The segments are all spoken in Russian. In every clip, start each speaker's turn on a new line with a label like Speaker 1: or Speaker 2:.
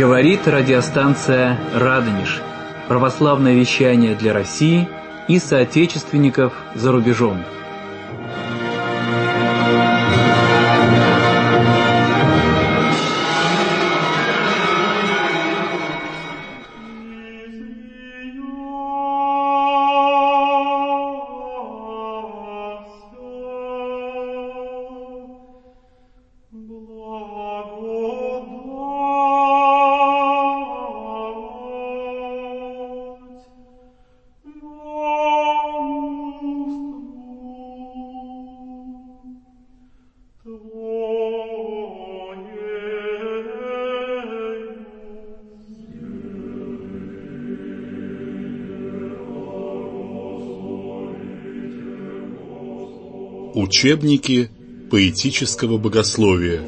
Speaker 1: Говорит радиостанция «Радонеж». Православное вещание для России и соотечественников за рубежом.
Speaker 2: Учебники поэтического богословия.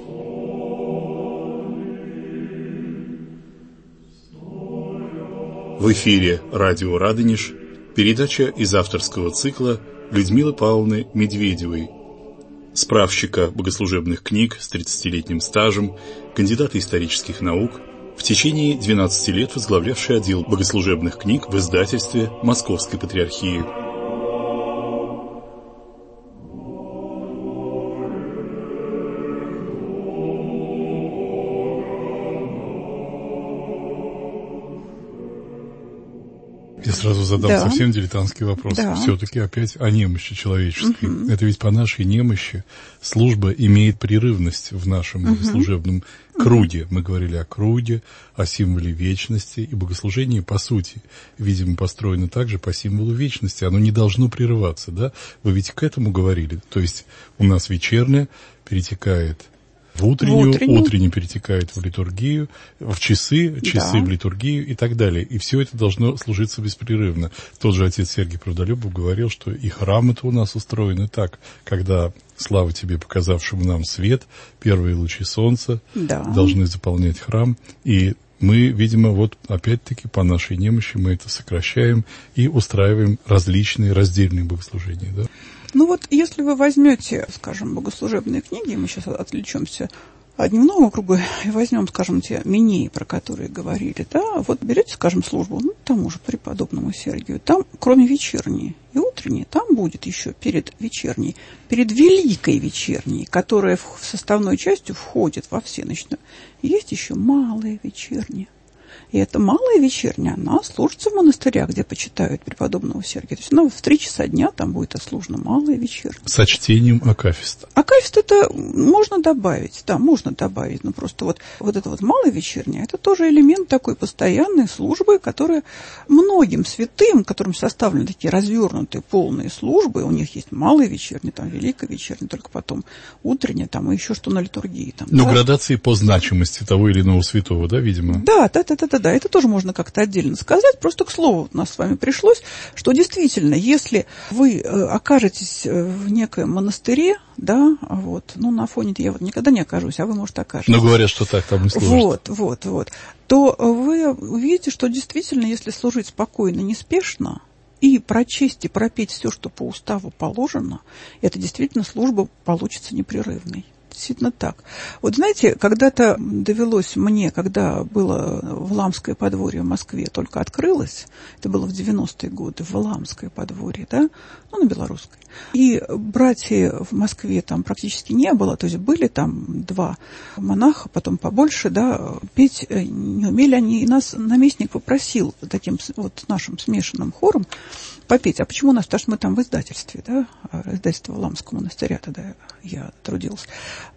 Speaker 2: В эфире радио «Радонеж», передача из авторского цикла Людмилы Павловны Медведевой, справщика богослужебных книг с 30-летним стажем, кандидата исторических наук, в течение 12 лет возглавлявший отдел богослужебных книг в издательстве Московской Патриархии.
Speaker 3: Я сразу задам совсем дилетантский вопрос. Все-таки опять о немощи человеческой. Это ведь по нашей немощи служба имеет прерывность в нашем богослужебном круге. Мы говорили о круге, о символе вечности, и богослужение, по сути, видимо, построено также по символу вечности. Оно не должно прерываться, да? Вы ведь к этому говорили. То есть у нас вечернее перетекает в утреннюю, утренний перетекает в литургию, в часы в литургию и так далее. И все это должно служиться беспрерывно. Тот же отец Сергий Правдолюбов говорил, что и храмы-то у нас устроены так, когда, слава тебе, показавшему нам свет, первые лучи солнца должны заполнять храм. И мы, видимо, вот опять-таки по нашей немощи мы это сокращаем и устраиваем различные раздельные богослужения, да?
Speaker 4: Ну вот, если вы возьмете, скажем, богослужебные книги, мы сейчас отвлечемся от дневного круга и возьмем, скажем, те минеи, про которые говорили, да, вот берете, скажем, службу, тому же преподобному Сергию, там, кроме вечерней и утренней, там будет еще перед вечерней, перед великой вечерней, которая в составной частью входит во всеночную, есть еще малая вечерняя. И эта малая вечерняя, она служится в монастырях, где почитают преподобного Сергия. То есть она в 3 часа дня там будет отслужена малая вечерняя.
Speaker 3: Со чтением акафиста.
Speaker 4: Акафист это можно добавить, но просто вот это вот малая вечерняя, это тоже элемент такой постоянной службы, которая многим святым, которым составлены такие развернутые полные службы, у них есть малая вечерняя, там великая вечерняя, только потом утренняя, там и еще что на литургии. Там,
Speaker 3: но градации по значимости того или иного святого, да, видимо?
Speaker 4: Да, это тоже можно как-то отдельно сказать. Просто к слову у нас с вами пришлось, что действительно, если вы окажетесь в некоем монастыре, да, вот, на фоне-то я вот никогда не окажусь, а вы, может, окажетесь.
Speaker 3: Но говорят, что так там и служат.
Speaker 4: Вот. То вы увидите, что действительно, если служить спокойно, неспешно, и прочесть и пропеть все, что по уставу положено, это действительно служба получится непрерывной. Действительно так. Вот знаете, когда-то довелось мне, когда было Валаамское подворье в Москве, только открылось, это было в 90-е годы, Валаамское подворье, да, на белорусской. И братьев в Москве там практически не было, то есть были там 2 монаха, потом побольше, да, петь не умели они, и нас наместник попросил таким вот нашим смешанным хором попеть. А почему у нас? Потому что мы там в издательстве, да, издательство Валаамского монастыря, тогда я трудилась.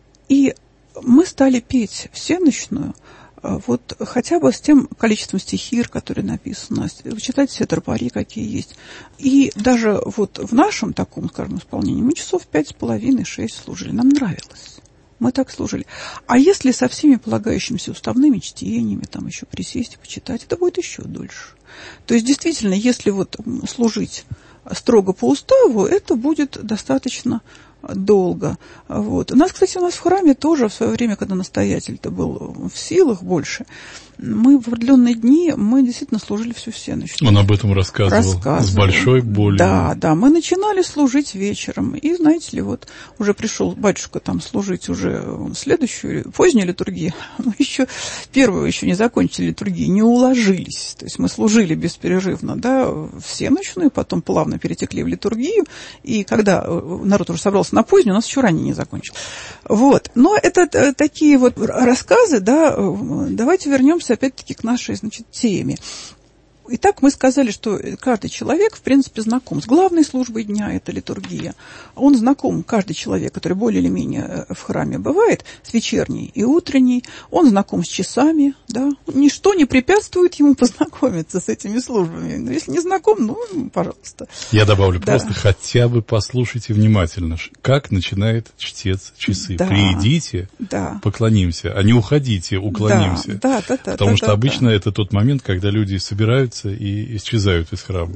Speaker 4: И мы стали петь всенощную, вот хотя бы с тем количеством стихир, которые написаны, читать все тропари, какие есть. И даже вот в нашем таком, скажем, исполнении мы часов 5,5-6 служили. Нам нравилось. Мы так служили. А если со всеми полагающимися уставными чтениями, там еще присесть и почитать, это будет еще дольше. То есть, действительно, если вот служить строго по уставу, это будет достаточно долго. Вот. У нас в храме тоже в свое время, когда настоятель-то был в силах больше, мы в определенные дни, мы действительно служили всю всеночь.
Speaker 3: Он об этом рассказывал. С большой болью.
Speaker 4: Да, мы начинали служить вечером. И, знаете ли, вот уже пришел батюшка там служить уже следующую, позднюю литургию. Мы еще первую еще не закончили литургию, не уложились. То есть мы служили бесперерывно, да, всеночную, потом плавно перетекли в литургию. И когда народ уже собрался на позднюю, у нас еще ранее не закончили. Вот. Но это такие вот рассказы, да. Давайте вернемся опять-таки к нашей, теме. Итак, мы сказали, что каждый человек, в принципе, знаком с главной службой дня, это литургия. Он знаком, каждый человек, который более или менее в храме бывает, с вечерней и утренней, он знаком с часами, да. Ничто не препятствует ему познакомиться с этими службами. Но если не знаком, пожалуйста.
Speaker 3: Я добавлю, просто хотя бы послушайте внимательно, как начинает чтец часы. Да. Придите, поклонимся, а не уходите, уклонимся. Потому что обычно это тот момент, когда люди собираются и исчезают из храма.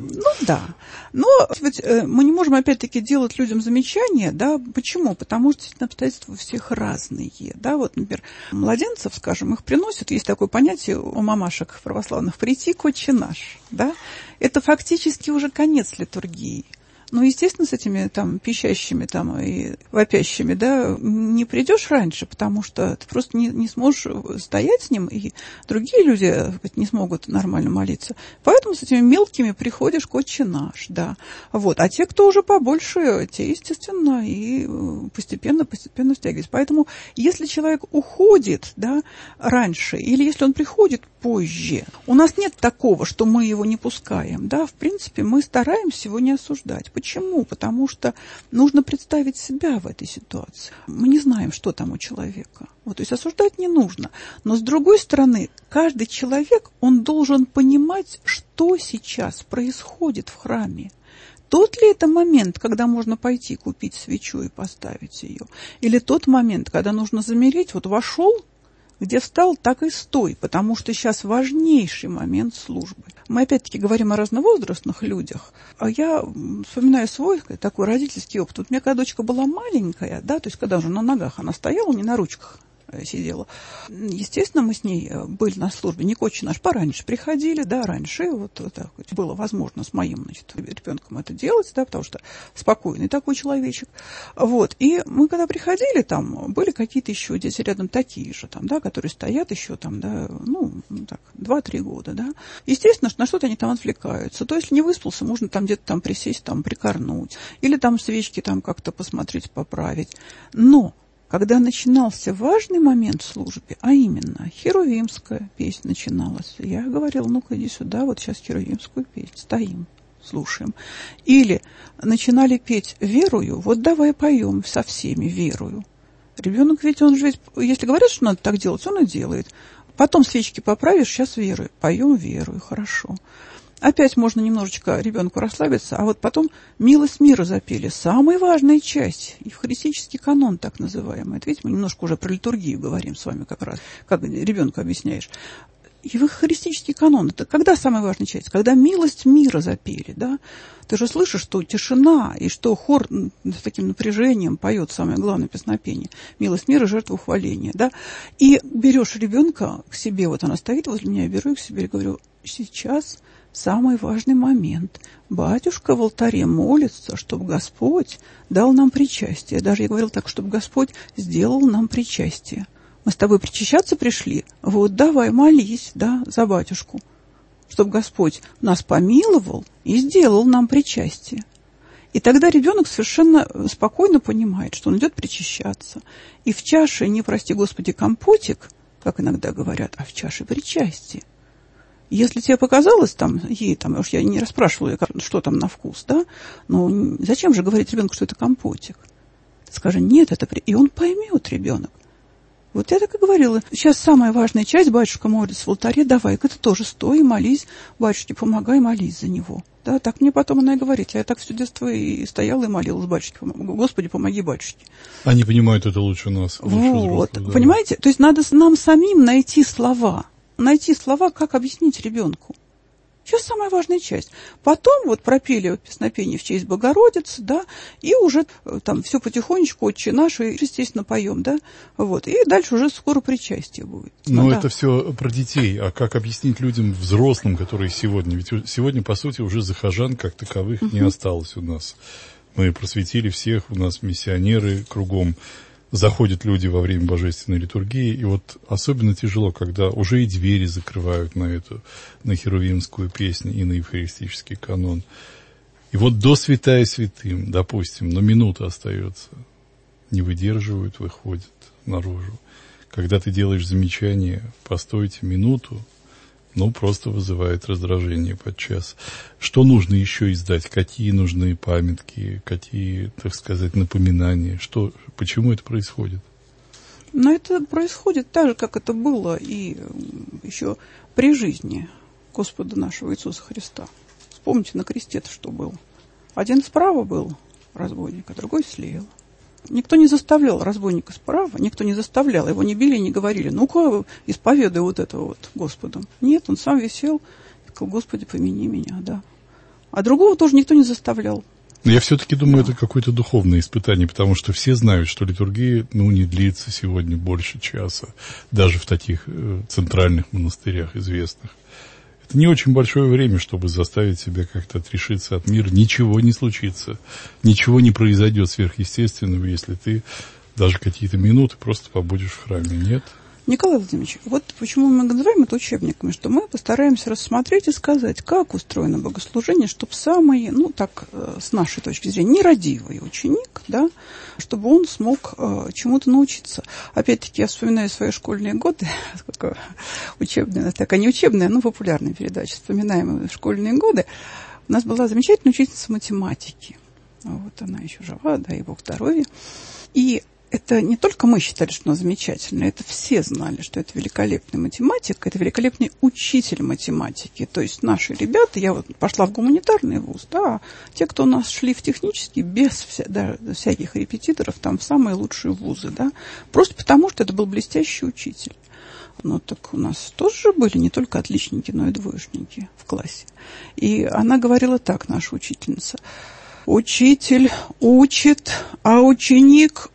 Speaker 4: Но ведь мы не можем опять-таки делать людям замечания, да, почему? Потому что обстоятельства у всех разные, да, вот, например, младенцев, скажем, их приносят, есть такое понятие у мамашек православных, прийти к Отче наш, да, это фактически уже конец литургии. Ну, естественно, с этими там пищащими там и вопящими, да, не придешь раньше, потому что ты просто не сможешь стоять с ним, и другие люди не смогут нормально молиться. Поэтому с этими мелкими приходишь к Отче наш, да. Вот. А те, кто уже побольше, те, естественно, и постепенно втягиваются. Поэтому, если человек уходит, да, раньше, или если он приходит позже, у нас нет такого, что мы его не пускаем, да. В принципе, мы стараемся его не осуждать. Почему? Потому что нужно представить себя в этой ситуации. Мы не знаем, что там у человека. Вот, то есть осуждать не нужно. Но, с другой стороны, каждый человек, он должен понимать, что сейчас происходит в храме. Тот ли это момент, когда можно пойти купить свечу и поставить ее? Или тот момент, когда нужно замереть, вот вошел, где встал, так и стой, потому что сейчас важнейший момент службы. Мы опять-таки говорим о разновозрастных людях, а я вспоминаю свой такой родительский опыт. Вот у меня когда дочка была маленькая, да, то есть когда уже на ногах она стояла, не на ручках сидела. Естественно, мы с ней были на службе, не к Отче наш, пораньше приходили, да, раньше, вот так вот, было возможно с моим, ребенком это делать, да, потому что спокойный такой человечек, вот, и мы когда приходили, там, были какие-то еще дети рядом такие же, там, да, которые стоят еще там, да, 2-3 года, да, естественно, на что-то они там отвлекаются, то есть, если не выспался, можно там где-то там присесть, там, прикорнуть, или там свечки там как-то посмотреть, поправить, но когда начинался важный момент в службе, а именно херувимская песня начиналась, я говорила, ну-ка иди сюда, вот сейчас херувимскую песню, стоим, слушаем. Или начинали петь «Верую», вот давай поем со всеми «Верую». Ребенок ведь, он же ведь, если говорят, что надо так делать, он и делает. Потом свечки поправишь, сейчас «Верую», поем «Верую», хорошо. Опять можно немножечко ребенку расслабиться, а вот потом «Милость мира» запели. Самая важная часть, евхаристический канон так называемый. Это, видите, мы немножко уже про литургию говорим с вами как раз, как ребенку объясняешь. Евхаристический канон – это когда самая важная часть? Когда «Милость мира» запели, да? Ты же слышишь, что тишина, и что хор с таким напряжением поет самое главное песнопение. «Милость мира, жертвоухваление», да? И берешь ребенка к себе, вот она стоит возле меня, я беру ее к себе и говорю, сейчас самый важный момент. Батюшка в алтаре молится, чтобы Господь дал нам причастие. Даже я говорила так, чтобы Господь сделал нам причастие. Мы с тобой причащаться пришли, вот давай молись, да, за батюшку, чтобы Господь нас помиловал и сделал нам причастие. И тогда ребенок совершенно спокойно понимает, что он идет причащаться. И в чаше не, прости Господи, компотик, как иногда говорят, а в чаше причастие. Если тебе показалось, там, ей, там, уж я не расспрашивала, что там на вкус, да, но зачем же говорить ребенку, что это компотик? Скажи, нет, это... И он поймет, ребенок. Вот я так и говорила. Сейчас самая важная часть, батюшка молится в алтаре, давай-ка ты тоже стой и молись, батюшке помогай, молись за него. Да, так мне потом она и говорит. Я так все детство и стояла и молилась батюшке, Господи, помоги батюшке.
Speaker 3: Они понимают это лучше нас.
Speaker 4: Вот, да. Понимаете? То есть надо нам самим найти слова, как объяснить ребенку. Сейчас самая важная часть. Потом вот пропели песнопение в честь Богородицы, да, и уже там все потихонечку, Отче наш, и, естественно, поем, да, вот, и дальше уже скоро причастие будет.
Speaker 3: Но это все про детей, а как объяснить людям взрослым, которые сегодня, ведь сегодня, по сути, уже захожан как таковых не осталось у нас. Мы просветили всех, у нас миссионеры кругом. Заходят люди во время божественной литургии, и вот особенно тяжело, когда уже и двери закрывают на херувимскую песню и на евхаристический канон. И вот до святая святым, допустим, но минута остается, не выдерживают, выходят наружу. Когда ты делаешь замечание, постойте минуту, просто вызывает раздражение подчас. Что нужно еще издать? Какие нужны памятки? Какие, так сказать, напоминания? Почему это происходит?
Speaker 4: Но это происходит так же, как это было и еще при жизни Господа нашего Иисуса Христа. Вспомните, на кресте-то что было? Один справа был разбойник, а другой слева. Никто не заставлял разбойника справа, никто не заставлял, его не били и не говорили, ну-ка, исповедуй вот это вот Господу. Нет, он сам висел и сказал, Господи, помяни меня, да. А другого тоже никто не заставлял.
Speaker 3: Но я все-таки думаю, это какое-то духовное испытание, потому что все знают, что литургия, не длится сегодня больше часа, даже в таких центральных монастырях известных. Это не очень большое время, чтобы заставить себя как-то отрешиться от мира. Ничего не случится, ничего не произойдет сверхъестественного, если ты даже какие-то минуты просто побудешь в храме. Нет?
Speaker 4: Николай Владимирович, вот почему мы называем это учебниками, что мы постараемся рассмотреть и сказать, как устроено богослужение, чтобы самый, с нашей точки зрения, нерадивый ученик, да, чтобы он смог чему-то научиться. Опять-таки, я вспоминаю свои школьные годы, сколько учебная, такая не учебная, но популярная передача, вспоминаем школьные годы. У нас была замечательная учительница математики. Вот она еще жива, дай Бог здоровья. И это не только мы считали, что она замечательная, это все знали, что это великолепный математик, это великолепный учитель математики. То есть наши ребята, я вот пошла в гуманитарный вуз, да, те, кто у нас шли в технический, без всяких репетиторов, там в самые лучшие вузы, да, просто потому, что это был блестящий учитель. Так у нас тоже были не только отличники, но и двоечники в классе. И она говорила так, наша учительница: учитель учит, а ученик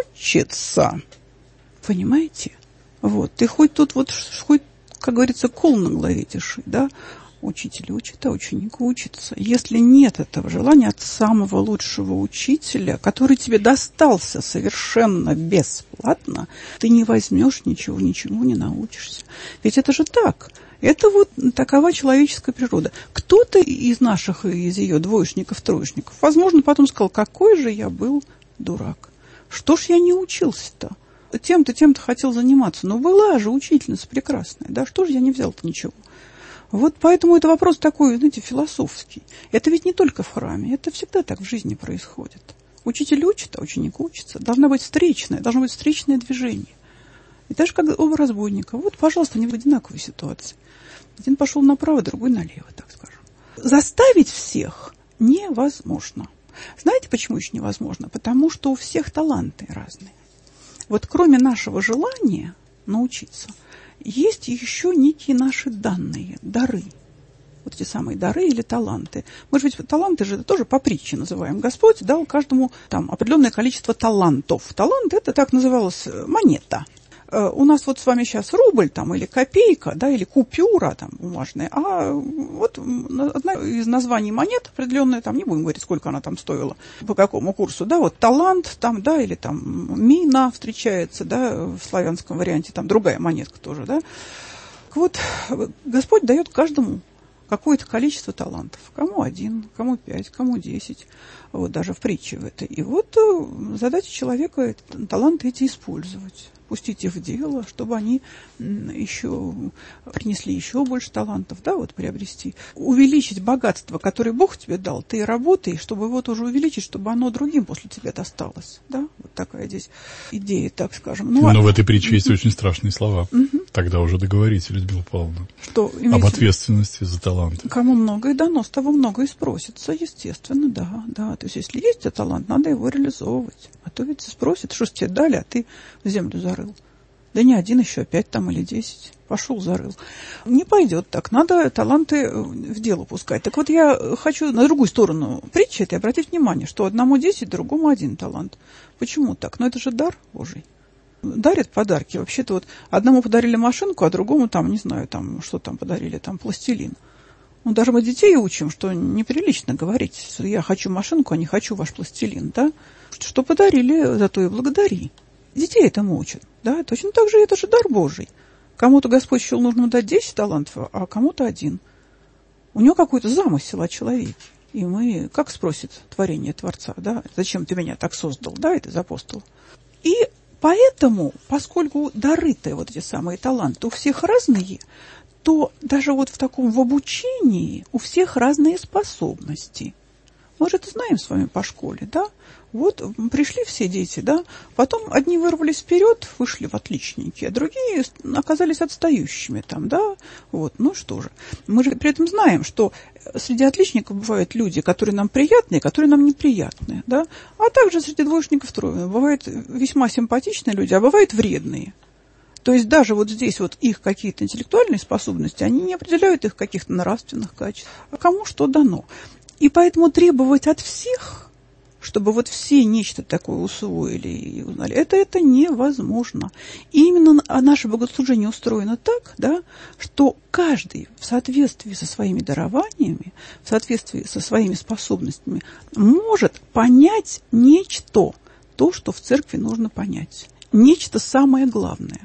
Speaker 4: учится. Понимаете? Вот. Ты хоть тут хоть, как говорится, кол на голове тиши, да? Учитель учит, а ученик учится. Если нет этого желания от самого лучшего учителя, который тебе достался совершенно бесплатно, ты не возьмешь ничего, ничему не научишься. Ведь это же так. Это вот такова человеческая природа. Кто-то из наших, из ее двоечников, троечников, возможно, потом сказал, какой же я был дурак. Что ж я не учился-то? Тем-то хотел заниматься. Но была же учительница прекрасная. Да что же я не взял-то ничего? Вот поэтому это вопрос такой, знаете, философский. Это ведь не только в храме. Это всегда так в жизни происходит. Учитель учит, а ученик учится. Должно быть встречное движение. И даже как оба разбойника. Вот, пожалуйста, они в одинаковой ситуации. Один пошел направо, другой налево, так скажем. Заставить всех невозможно. Знаете, почему еще невозможно? Потому что у всех таланты разные. Вот кроме нашего желания научиться, есть еще некие наши данные, дары. Вот эти самые дары или таланты. Мы же ведь таланты же тоже по притче называем. Господь дал каждому там определенное количество талантов. Талант — это так называлась монета. У нас вот с вами сейчас рубль там, или копейка, да, или купюра там, бумажная, а вот одна из названий монет определенная, там не будем говорить, сколько она там стоила, по какому курсу, да, вот талант там, да, или там мина встречается, да, в славянском варианте, там другая монетка тоже, да. Вот Господь дает каждому какое-то количество талантов. Кому 1, кому 5, кому 10. Вот даже в притче в этой. И вот задача человека таланты эти использовать. Пустить их в дело, чтобы они еще принесли еще больше талантов, да, вот приобрести. Увеличить богатство, которое Бог тебе дал. Ты работай, чтобы его тоже увеличить, чтобы оно другим после тебя досталось. Да? Вот такая здесь идея, так скажем.
Speaker 3: Но в этой притче есть очень страшные слова. Тогда уже договорите, Людмила Павловна.
Speaker 4: Что,
Speaker 3: об ответственности за таланты.
Speaker 4: Кому многое дано, с того многое спросится, естественно, да. То есть, если есть талант, надо его реализовывать. А то ведь спросят, что ж тебе дали, а ты в землю зарыл. Да не 1 еще, 5 там или 10. Пошел, зарыл. Не пойдет так. Надо таланты в дело пускать. Так вот, я хочу на другую сторону притчи этой обратить внимание, что одному 10, другому 1 талант. Почему так? Это же дар Божий. Дарят подарки. Вообще-то вот одному подарили машинку, а другому там, не знаю, там, что там подарили, там, пластилин. Даже мы детей учим, что неприлично говорить, я хочу машинку, а не хочу ваш пластилин, да? Что подарили, зато и благодари. Детей этому учат, да? Точно так же это же дар Божий. Кому-то Господь счел нужно дать 10 талантов, а кому-то 1. У него какой-то замысел о человеке. И мы, как спросит творение Творца, да? Зачем ты меня так создал, да, это из апостола. И поэтому, поскольку дары-то, вот эти самые таланты, у всех разные, то даже вот в обучении у всех разные способности. Мы же это знаем с вами по школе, да? Вот пришли все дети, да? Потом одни вырвались вперед, вышли в отличники, а другие оказались отстающими там, да? Вот, ну что же. Мы же при этом знаем, что среди отличников бывают люди, которые нам приятные, которые нам неприятные, да? А также среди двоечников трое. Бывают весьма симпатичные люди, а бывают вредные. То есть даже вот здесь вот их какие-то интеллектуальные способности, они не определяют их каких-то нравственных качеств. А кому что дано. И поэтому требовать от всех, чтобы вот все нечто такое усвоили и узнали, это невозможно. И именно наше богослужение устроено так, да, что каждый в соответствии со своими дарованиями, в соответствии со своими способностями может понять нечто, то, что в церкви нужно понять. Нечто самое главное.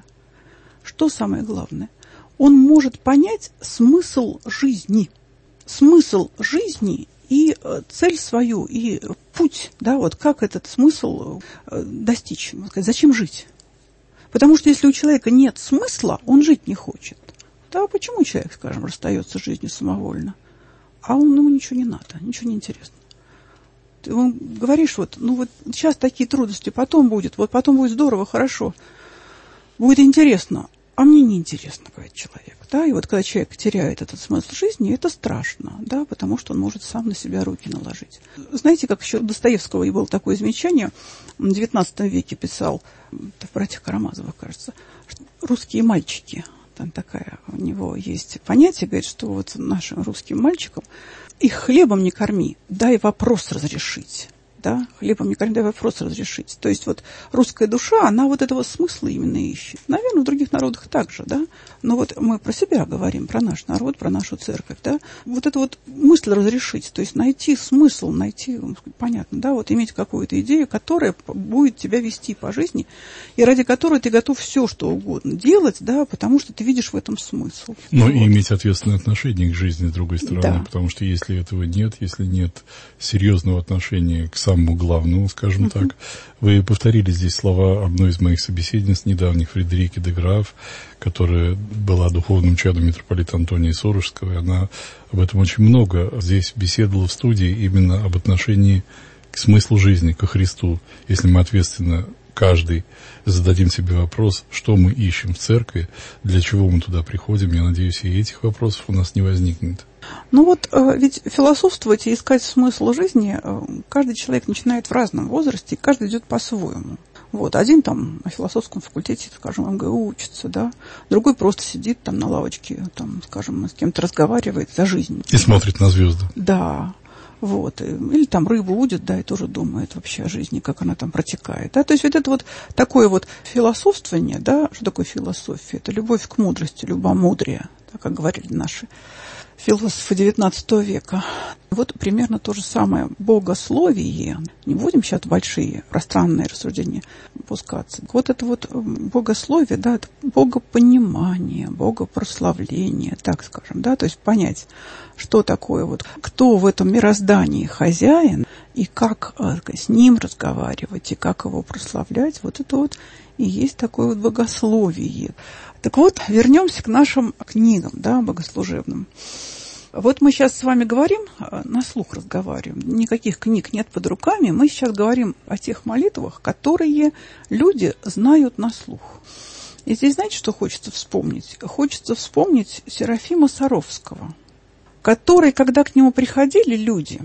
Speaker 4: Что самое главное? Он может понять смысл жизни. Смысл жизни и цель свою, и путь, да, вот как этот смысл достичь, зачем жить. Потому что если у человека нет смысла, он жить не хочет. Да, почему человек, скажем, расстается с жизнью самовольно? А ему ничего не надо, ничего не интересно. Ты ему говоришь, вот сейчас такие трудности, потом будет здорово, хорошо, будет интересно. А мне неинтересно, говорит человек. Да? И вот когда человек теряет этот смысл жизни, это страшно, да, потому что он может сам на себя руки наложить. Знаете, как еще у Достоевского было такое замечание, в XIX веке писал, в «Братьях Карамазовых», кажется, русские мальчики. Там такая у него есть понятие, говорит, что вот нашим русским мальчикам их хлебом не корми, дай вопрос разрешить. Да, хлебом не корми, дай вопрос разрешить. То есть вот русская душа, она вот этого смысла именно ищет. Наверное, в других народах также, да. Но вот мы про себя говорим, про наш народ, про нашу церковь, да. Вот это вот мысль разрешить, то есть найти смысл, понятно, да, вот иметь какую-то идею, которая будет тебя вести по жизни, и ради которой ты готов все, что угодно делать, да, потому что ты видишь в этом смысл.
Speaker 3: Но и иметь ответственное отношение к жизни, с другой стороны, да. Потому что если этого нет, если нет серьезного отношения к самому главному, скажем так. Вы повторили здесь слова одной из моих собеседниц недавних, Фредерики де Граф, которая была духовным чадом митрополита Антония Сурожского, и она об этом очень много здесь беседовала в студии именно об отношении к смыслу жизни, ко Христу. Если мы ответственно каждый зададим себе вопрос, что мы ищем в церкви, для чего мы туда приходим, я надеюсь, и этих вопросов у нас не возникнет.
Speaker 4: Ведь философствовать и искать смысл жизни каждый человек начинает в разном возрасте, и каждый идет по-своему. Один там на философском факультете, скажем, МГУ учится, да, другой просто сидит там на лавочке, там, скажем, с кем-то разговаривает за жизнь.
Speaker 3: И смотрит на звезды.
Speaker 4: Да. Или там рыбу удит, да, и тоже думает вообще о жизни, как она там протекает. Да? То есть вот это вот такое вот философствование, да, что такое философия? Это любовь к мудрости, любомудрие, да, как говорили наши философы XIX века. Примерно то же самое богословие. Не будем сейчас в большие пространные рассуждения пускаться. Это богословие, да, это богопонимание, богопрославление, так скажем, да, то есть понять, что такое кто в этом мироздании хозяин, и как с ним разговаривать, и как его прославлять, это и есть такое богословие. Так вернемся к нашим книгам, да, богослужебным. Мы сейчас с вами говорим, на слух разговариваем, никаких книг нет под руками, мы сейчас говорим о тех молитвах, которые люди знают на слух. И здесь, знаете, что хочется вспомнить? Хочется вспомнить Серафима Саровского, который, когда к нему приходили люди,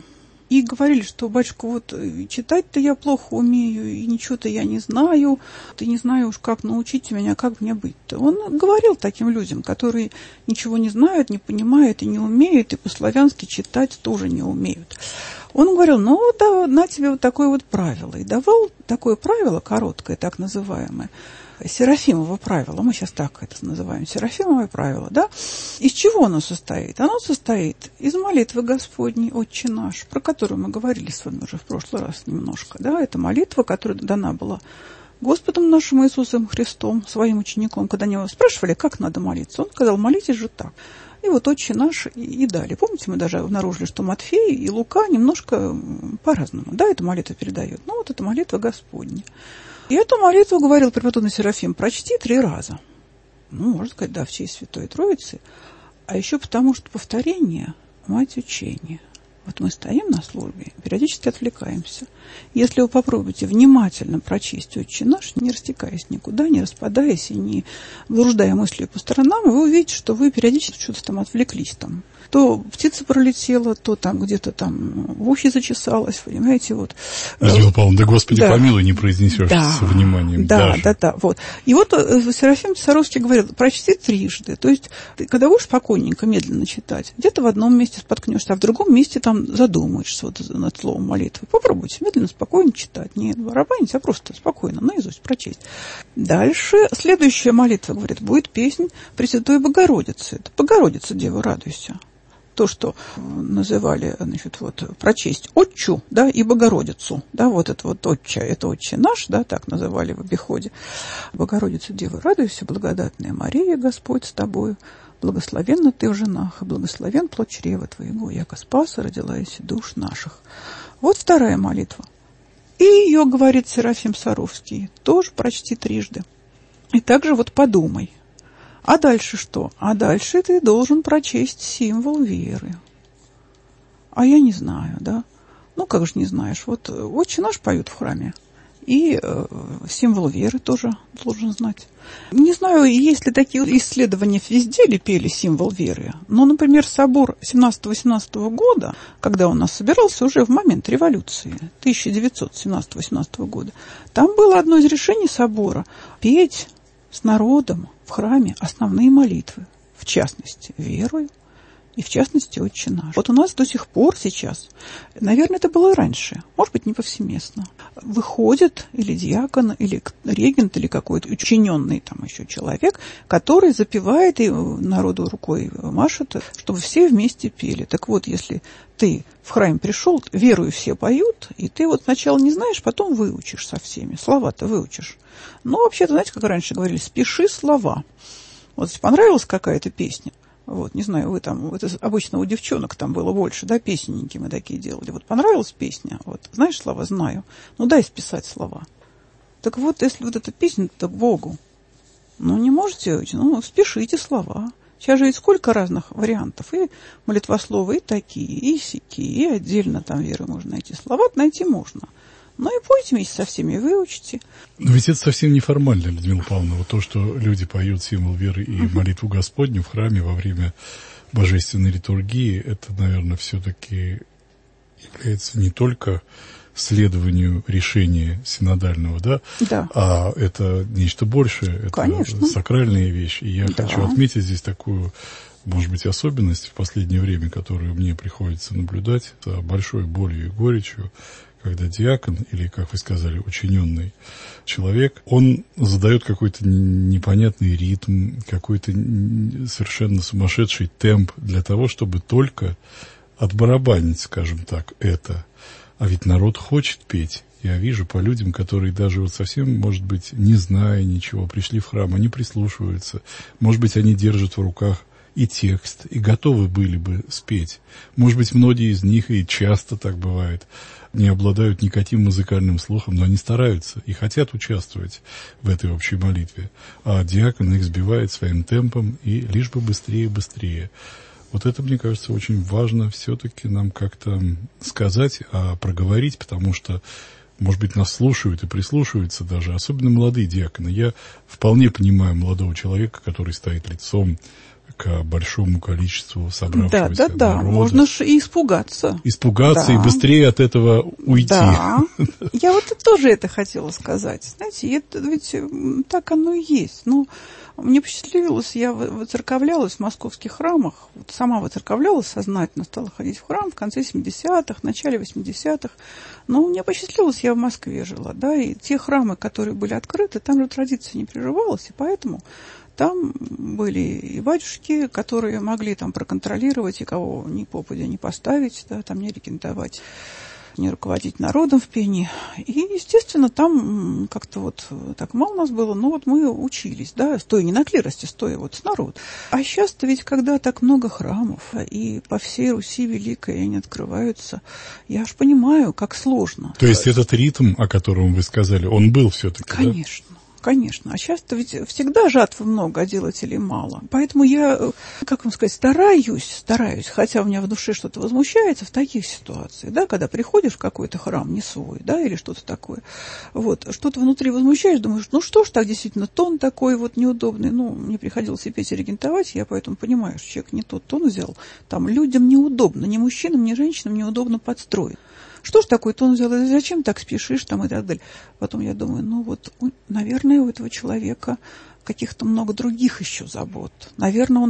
Speaker 4: и говорили, что, батюшка, вот читать-то я плохо умею, и ничего-то я не знаю, ты не знаю уж, как научить меня, как мне быть-то. Он говорил таким людям, которые ничего не знают, не понимают и не умеют, и по-славянски читать тоже не умеют. Он говорил, ну, да, на тебе вот такое вот правило. И давал такое правило, короткое, так называемое, Серафимово правило, мы сейчас так это называем, Серафимово правило, да? Из чего оно состоит? Оно состоит из молитвы Господней, Отче наш, про которую мы говорили с вами уже в прошлый раз немножко, да? Это молитва, которая дана была Господом нашим Иисусом Христом, своим учеником, когда они его спрашивали, как надо молиться, он сказал, молитесь же так. И вот Отче наш и далее. Помните, мы даже обнаружили, что Матфей и Лука немножко по-разному, да, эту молитву передают. Ну, вот это молитва Господня. И эту молитву, говорил преподобный Серафим, прочти 3 раза. Ну, можно сказать, да, в честь Святой Троицы. А еще потому, что повторение – мать учения. Вот мы стоим на службе, периодически отвлекаемся. Если вы попробуете внимательно прочесть Отче наш, не растекаясь никуда, не распадаясь и не блуждая мыслью по сторонам, вы увидите, что вы периодически что-то там отвлеклись там. То птица пролетела, то там где-то там в ухе зачесалась, понимаете, вот.
Speaker 3: Людмила Павловна, да Господи, помилуй, не произнесешь со вниманием.
Speaker 4: Да, вот. И вот Серафим Саровский говорил, прочти 3. То есть, ты, когда будешь спокойненько, медленно читать, где-то в одном месте споткнешься, а в другом месте там задумаешься вот над словом молитвы. Попробуйте медленно, спокойно читать. Не барабанить, а просто спокойно, наизусть прочесть. Дальше, следующая молитва, говорит, будет песнь Пресвятой Богородицы. Это Богородица, Дева, радуйся. То, что называли, значит, вот, прочесть Отчу, да, и Богородицу, да, вот это вот Отче, это Отче наш, да, так называли в обиходе. Богородица, Дева, радуйся, благодатная Мария, Господь с тобою, благословенна ты в женах, и благословен плод чрева твоего, яко спаса родила еси душ наших. Вот вторая молитва. И ее, говорит Серафим Саровский, тоже прочти 3. И также вот подумай. А дальше что? А дальше ты должен прочесть символ веры. А я не знаю, да? Ну, как же не знаешь? Вот Отче наш поют в храме. И символ веры тоже должен знать. Не знаю, есть ли такие исследования везде ли пели символ веры. Но, например, собор 17-18 года, когда у нас собирался уже в момент революции, 1917-18 года, там было одно из решений собора – петь с народом в храме основные молитвы, в частности, верою и в частности, Отче наш. Вот у нас до сих пор сейчас, наверное, это было и раньше, может быть, не повсеместно, выходит или диакон, или регент, или какой-то учиненный там еще человек, который запевает и народу рукой машет, чтобы все вместе пели. Так вот, если ты в храм пришел, верою все поют, и ты вот сначала не знаешь, потом выучишь со всеми, слова-то выучишь. Но вообще-то, знаете, как раньше говорили, спеши слова. Вот если понравилась какая-то песня, вот, не знаю, вы там, это обычно у девчонок там было больше, да, песенники мы такие делали. Вот понравилась песня, вот, знаешь слова? Знаю. Ну, дай списать слова. Так вот, если вот эта песня-то к Богу, ну, не можете, ну, спешите слова. Сейчас же ведь сколько разных вариантов. И молитвословы, и такие, и сякие, и отдельно там веры можно найти. Слова найти можно. Ну и пойте вместе со всеми, выучите.
Speaker 3: Но ведь это совсем неформально, Людмила Павловна. Вот то, что люди поют символ веры и молитву Господню в храме во время божественной литургии, это, наверное, все-таки является не только следованию решения синодального, да?
Speaker 4: Да.
Speaker 3: А это нечто большее. Это
Speaker 4: конечно.
Speaker 3: Сакральная вещь. И я хочу отметить здесь такую, может быть, особенность в последнее время, которую мне приходится наблюдать с большой болью и горечью, когда диакон, или, как вы сказали, учиненный человек, он задает какой-то непонятный ритм, какой-то совершенно сумасшедший темп для того, чтобы только отбарабанить, скажем так, это. А ведь народ хочет петь. Я вижу по людям, которые даже вот совсем, может быть, не зная ничего, пришли в храм, они прислушиваются. Может быть, они держат в руках и текст, и готовы были бы спеть. Может быть, многие из них, и часто так бывает, не обладают никаким музыкальным слухом, но они стараются и хотят участвовать в этой общей молитве. А диакон их сбивает своим темпом, и лишь бы быстрее и быстрее. Вот это, мне кажется, очень важно все-таки нам как-то сказать, проговорить, потому что, может быть, нас слушают и прислушиваются даже, особенно молодые диаконы. Я вполне понимаю молодого человека, который стоит лицом к большому количеству собравшегося
Speaker 4: народа. Можно же и испугаться.
Speaker 3: Испугаться и быстрее от этого уйти.
Speaker 4: Да, я вот тоже это хотела сказать. Знаете, это ведь так оно и есть. Ну, мне посчастливилось, я выцерковлялась в московских храмах, вот сама выцерковлялась сознательно, стала ходить в храм в конце 70-х, начале 80-х. Но мне посчастливилось, я в Москве жила, да, и те храмы, которые были открыты, там же традиция не прерывалась, и поэтому там были и батюшки, которые могли там проконтролировать, и кого ни попадя не поставить, да, там не рекомендовать, не руководить народом в пении. И, естественно, там как-то вот так мало нас было, но вот мы учились, да, стоя не на клирости, стоя вот с народом. А сейчас-то ведь, когда так много храмов, и по всей Руси Великой они открываются, я аж понимаю, как сложно.
Speaker 3: То есть этот ритм, о котором вы сказали, он был все-таки,
Speaker 4: конечно. Да? Конечно. А сейчас-то ведь всегда жатвы много, а делателей мало. Поэтому я, как вам сказать, стараюсь, хотя у меня в душе что-то возмущается в таких ситуациях, да, когда приходишь в какой-то храм не свой, да, или что-то такое, вот, что-то внутри возмущаешь, думаешь, ну что ж так, действительно, тон такой вот неудобный, ну, мне приходилось и петь, и регентовать, я поэтому понимаю, что человек не тот тон взял, там людям неудобно, ни мужчинам, ни женщинам неудобно подстроить. Что ж такой тон взял, зачем так спешишь, там, и так далее. Потом я думаю, ну вот, наверное, у этого человека каких-то много других еще забот. Наверное,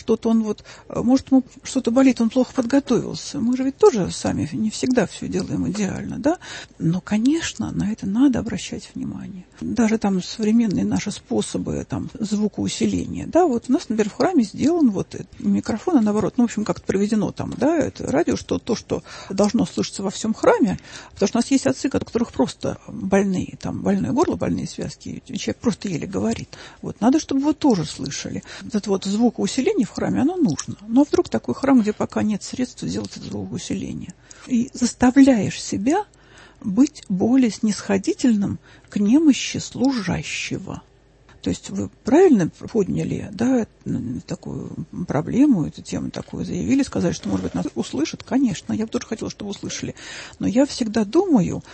Speaker 4: может, ему что-то болит, он плохо подготовился. Мы же ведь тоже сами не всегда все делаем идеально, да? Но, конечно, на это надо обращать внимание. Даже там современные наши способы там, звукоусиления, да, вот у нас, например, в храме сделан вот микрофон, а наоборот, ну, в общем, как-то проведено там, да, это радио, что то, что должно слышаться во всем храме, потому что у нас есть отцы, у которых просто больные, там, больное горло, больные связки, человек просто еле говорит. Вот, надо, чтобы вы тоже слышали. Это вот звукоусиление в храме, оно нужно. Но вдруг такой храм, где пока нет средств сделать это звукоусиление. И заставляешь себя быть более снисходительным к немощи служащего. То есть вы правильно подняли, да, такую проблему, эту тему такую заявили, сказали, что, может быть, нас услышат. Конечно, я бы тоже хотела, чтобы услышали. Но я всегда думаю,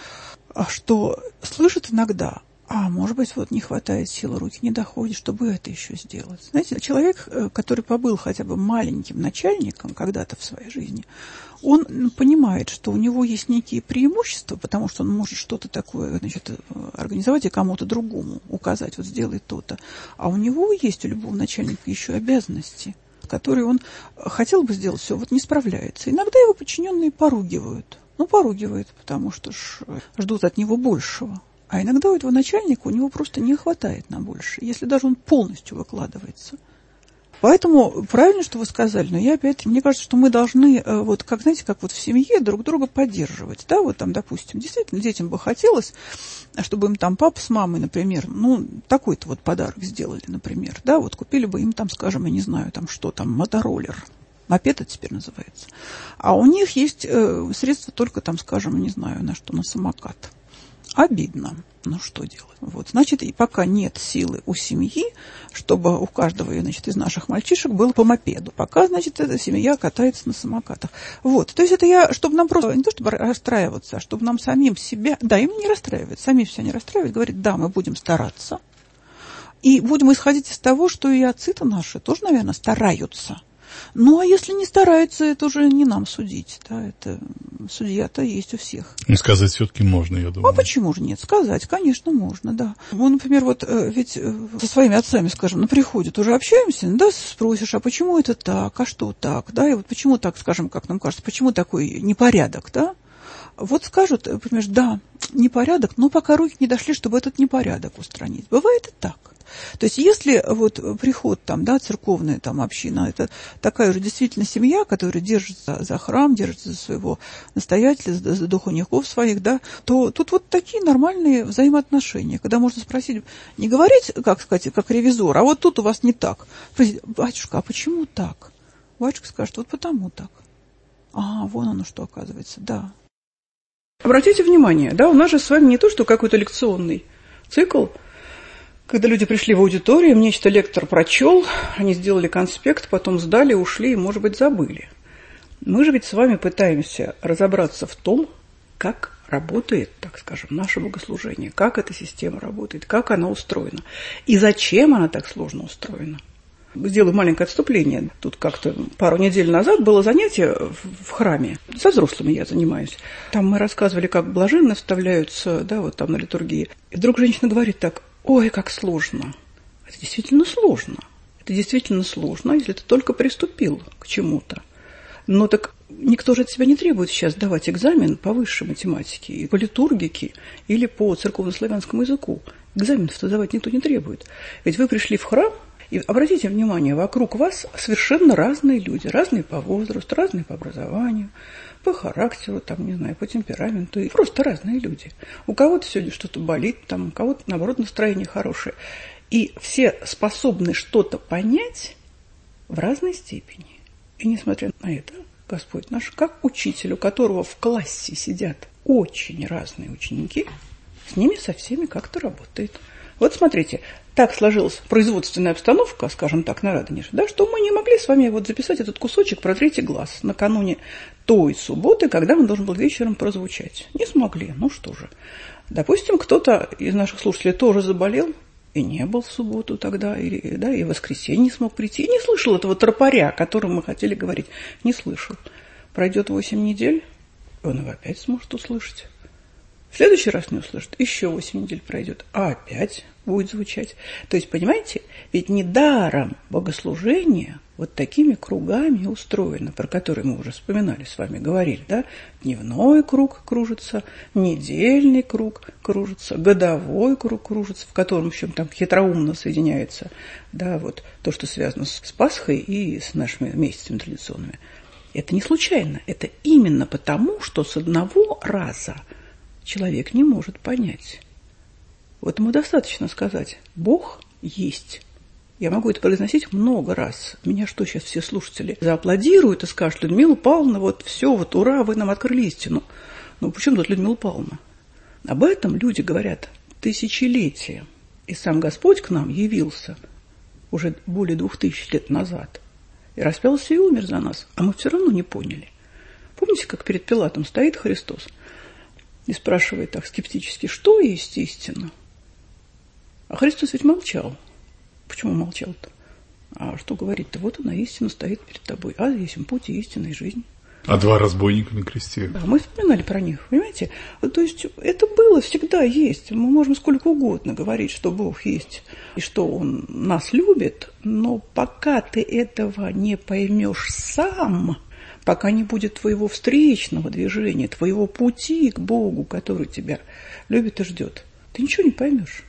Speaker 4: что слышат иногда, а может быть, вот не хватает силы, руки не доходят, чтобы это еще сделать. Знаете, человек, который побыл хотя бы маленьким начальником когда-то в своей жизни, он понимает, что у него есть некие преимущества, потому что он может что-то такое, значит, организовать и кому-то другому указать, вот сделай то-то. А у него есть, у любого начальника, еще обязанности, которые он хотел бы сделать, все, вот не справляется. Иногда его подчиненные поругивают. Ну, поругивают, потому что ждут от него большего. А иногда у этого начальника у него просто не хватает на больше, если даже он полностью выкладывается. Поэтому правильно, что вы сказали, но я опять, мне кажется, что мы должны, вот как, знаете, как вот в семье друг друга поддерживать, да, вот там, допустим, действительно, детям бы хотелось, чтобы им там папа с мамой, например, ну, такой-то вот подарок сделали, например, да, вот купили бы им там, скажем, я не знаю, там что там, мотороллер. Мопед это теперь называется. А у них есть средства только там, скажем, не знаю, на что, на самокат. Обидно. Ну, что делать? Вот, значит, и пока нет силы у семьи, чтобы у каждого, значит, из наших мальчишек было по мопеду. Пока, значит, эта семья катается на самокатах. Вот, то есть это я, чтобы нам просто, не то чтобы расстраиваться, а чтобы нам самим себя, да, им не расстраивать, сами себя не расстраивать, говорить, да, мы будем стараться. И будем исходить из того, что и отцы-то наши тоже, наверное, стараются. Ну, а если не стараются, это уже не нам судить. Да, это судья-то есть у всех.
Speaker 3: Ну, сказать все-таки можно, я думаю.
Speaker 4: А почему же нет? Сказать, конечно, можно, да. Мы, например, вот ведь со своими отцами, скажем, на приходе тоже общаемся, да, спросишь, а почему это так, а что так, да, и вот почему так, скажем, как нам кажется, почему такой непорядок, да? Вот скажут, понимаешь, да, непорядок, но пока руки не дошли, чтобы этот непорядок устранить. Бывает и так. То есть если вот приход там, да, церковная там община, это такая же действительно семья, которая держится за храм, держится за своего настоятеля, за духовников своих, да, то тут вот такие нормальные взаимоотношения, когда можно спросить, не говорить, как сказать, как ревизор, а вот тут у вас не так. Батюшка, а почему так? Батюшка скажет, вот потому так. А, вон оно что оказывается, да. Обратите внимание, да, у нас же с вами не то, что какой-то лекционный цикл, когда люди пришли в аудиторию, им нечто лектор прочел, они сделали конспект, потом сдали, ушли и, может быть, забыли. Мы же ведь с вами пытаемся разобраться в том, как работает, так скажем, наше богослужение, как эта система работает, как она устроена и зачем она так сложно устроена. Сделаю маленькое отступление. Тут как-то пару недель назад было занятие в храме. Со взрослыми я занимаюсь. Там мы рассказывали, как блаженные вставляются, да, вот там на литургии. И вдруг женщина говорит так: ой, как сложно. Это действительно сложно. Это действительно сложно, если ты только приступил к чему-то. Но так никто же от тебя не требует сейчас давать экзамен по высшей математике, и по литургике, или по церковнославянскому языку. Экзаменов-то давать никто не требует. Ведь вы пришли в храм, и обратите внимание, вокруг вас совершенно разные люди, разные по возрасту, разные по образованию, по характеру, там, не знаю, по темпераменту, и просто разные люди. У кого-то сегодня что-то болит, там, у кого-то, наоборот, настроение хорошее. И все способны что-то понять в разной степени. И несмотря на это, Господь наш, как учитель, у которого в классе сидят очень разные ученики, с ними со всеми как-то работает. Вот смотрите, так сложилась производственная обстановка, скажем так, на Радонише, да, что мы не могли с вами вот записать этот кусочек про третий глаз накануне той субботы, когда он должен был вечером прозвучать. Не смогли, ну что же. Допустим, кто-то из наших слушателей тоже заболел и не был в субботу тогда, или, да, и в воскресенье не смог прийти, и не слышал этого тропаря, о котором мы хотели говорить. Не слышал. Пройдет 8 недель, и он его опять сможет услышать. В следующий раз не услышит, еще 8 недель пройдет, а опять будет звучать. То есть, понимаете, ведь недаром богослужение вот такими кругами устроено, про которые мы уже вспоминали с вами, говорили, да? Дневной круг кружится, недельный круг кружится, годовой круг кружится, в котором еще там хитроумно соединяется, да, вот то, что связано с Пасхой и с нашими месяцами традиционными. Это не случайно, это именно потому, что с одного раза человек не может понять. Вот ему достаточно сказать: Бог есть. Я могу это произносить много раз. Меня что, сейчас все слушатели зааплодируют и скажут: Людмила Павловна, вот все, вот ура, вы нам открыли истину. Ну, почему тут Людмила Павловна? Об этом люди говорят тысячелетия. И сам Господь к нам явился уже более 2000 лет назад. И распялся и умер за нас. А мы все равно не поняли. Помните, как перед Пилатом стоит Христос и спрашивает так скептически: что есть истина? А Христос ведь молчал. Почему молчал-то? А что говорит-то? Вот она, истина стоит перед тобой. А есть путь и истина, и жизнь.
Speaker 3: А 2 разбойника на кресте?
Speaker 4: Да, мы вспоминали про них, понимаете? То есть это было, всегда есть. Мы можем сколько угодно говорить, что Бог есть и что Он нас любит, но пока ты этого не поймешь сам, пока не будет твоего встречного движения, твоего пути к Богу, который тебя любит и ждет, ты ничего не поймешь.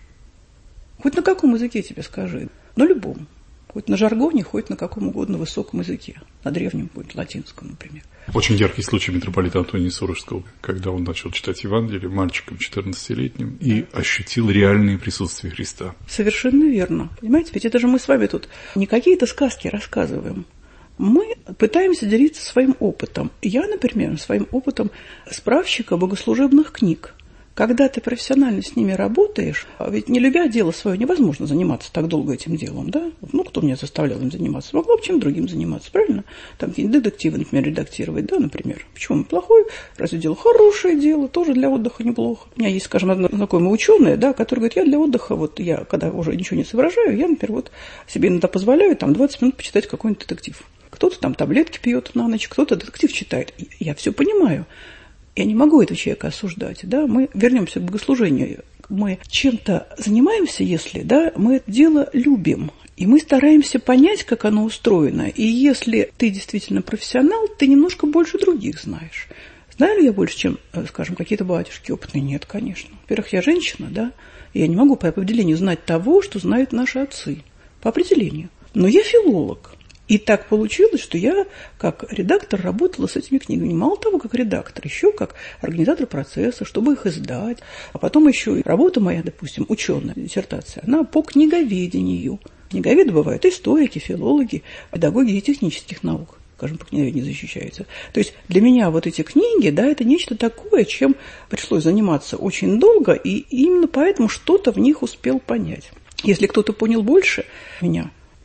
Speaker 4: Хоть на каком языке тебе скажи, на любом. Хоть на жаргоне, хоть на каком угодно высоком языке. На древнем, хоть латинском, например.
Speaker 3: Очень яркий случай митрополита Антония Суровского, когда он начал читать Евангелие мальчиком 14-летним и ощутил реальное присутствие Христа.
Speaker 4: Совершенно верно. Понимаете, ведь это же мы с вами тут не какие-то сказки рассказываем. Мы пытаемся делиться своим опытом. Я, например, своим опытом справщика богослужебных книг. Когда ты профессионально с ними работаешь, ведь не любя дело свое, невозможно заниматься так долго этим делом, да? Ну, кто меня заставлял им заниматься? Могла бы чем другим заниматься, правильно? Там какие-нибудь детективы, например, редактировать, да, например. Почему плохое? Разве дело хорошее дело, тоже для отдыха неплохо. У меня есть, скажем, одна знакомая ученая, да, которая говорит: я для отдыха, вот я, когда уже ничего не соображаю, я, например, вот себе иногда позволяю там 20 минут почитать какой-нибудь детектив. Кто-то там таблетки пьет на ночь, кто-то детектив читает. Я все понимаю. Я не могу этого человека осуждать, да, мы вернемся к богослужению. Мы чем-то занимаемся, если, да, мы это дело любим, и мы стараемся понять, как оно устроено. И если ты действительно профессионал, ты немножко больше других знаешь. Знаю ли я больше, чем, скажем, какие-то батюшки опытные? Нет, конечно. Во-первых, я женщина, да, и я не могу по определению знать того, что знают наши отцы. По определению. Но я филолог. И так получилось, что я, как редактор, работала с этими книгами. Мало того, как редактор, еще как организатор процесса, чтобы их издать. А потом еще и работа моя, допустим, ученая диссертация, она по книговедению. Книговеды бывают историки, филологи, педагоги и технических наук. Скажем, по книговедению защищаются. То есть для меня вот эти книги, да, это нечто такое, чем пришлось заниматься очень долго, и именно поэтому что-то в них успел понять. Если кто-то понял больше меня,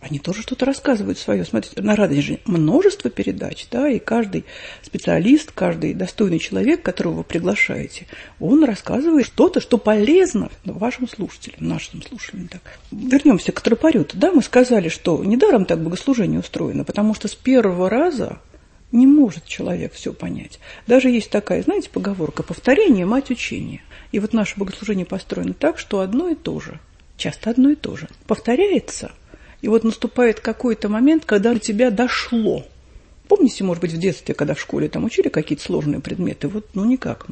Speaker 4: они тоже что-то рассказывают свое. Смотрите, на Радонеже множество передач, да, и каждый специалист, каждый достойный человек, которого вы приглашаете, он рассказывает что-то, что полезно вашим слушателям, нашим слушателям. Так. Вернемся к тропарю-то, да, мы сказали, что недаром так богослужение устроено, потому что с первого раза не может человек все понять. Даже есть такая, знаете, поговорка: повторение – мать учения. И вот наше богослужение построено так, что одно и то же, часто одно и то же, повторяется. И вот наступает какой-то момент, когда до тебя дошло. Помните, может быть, в детстве, когда в школе там учили какие-то сложные предметы? Вот, ну никак.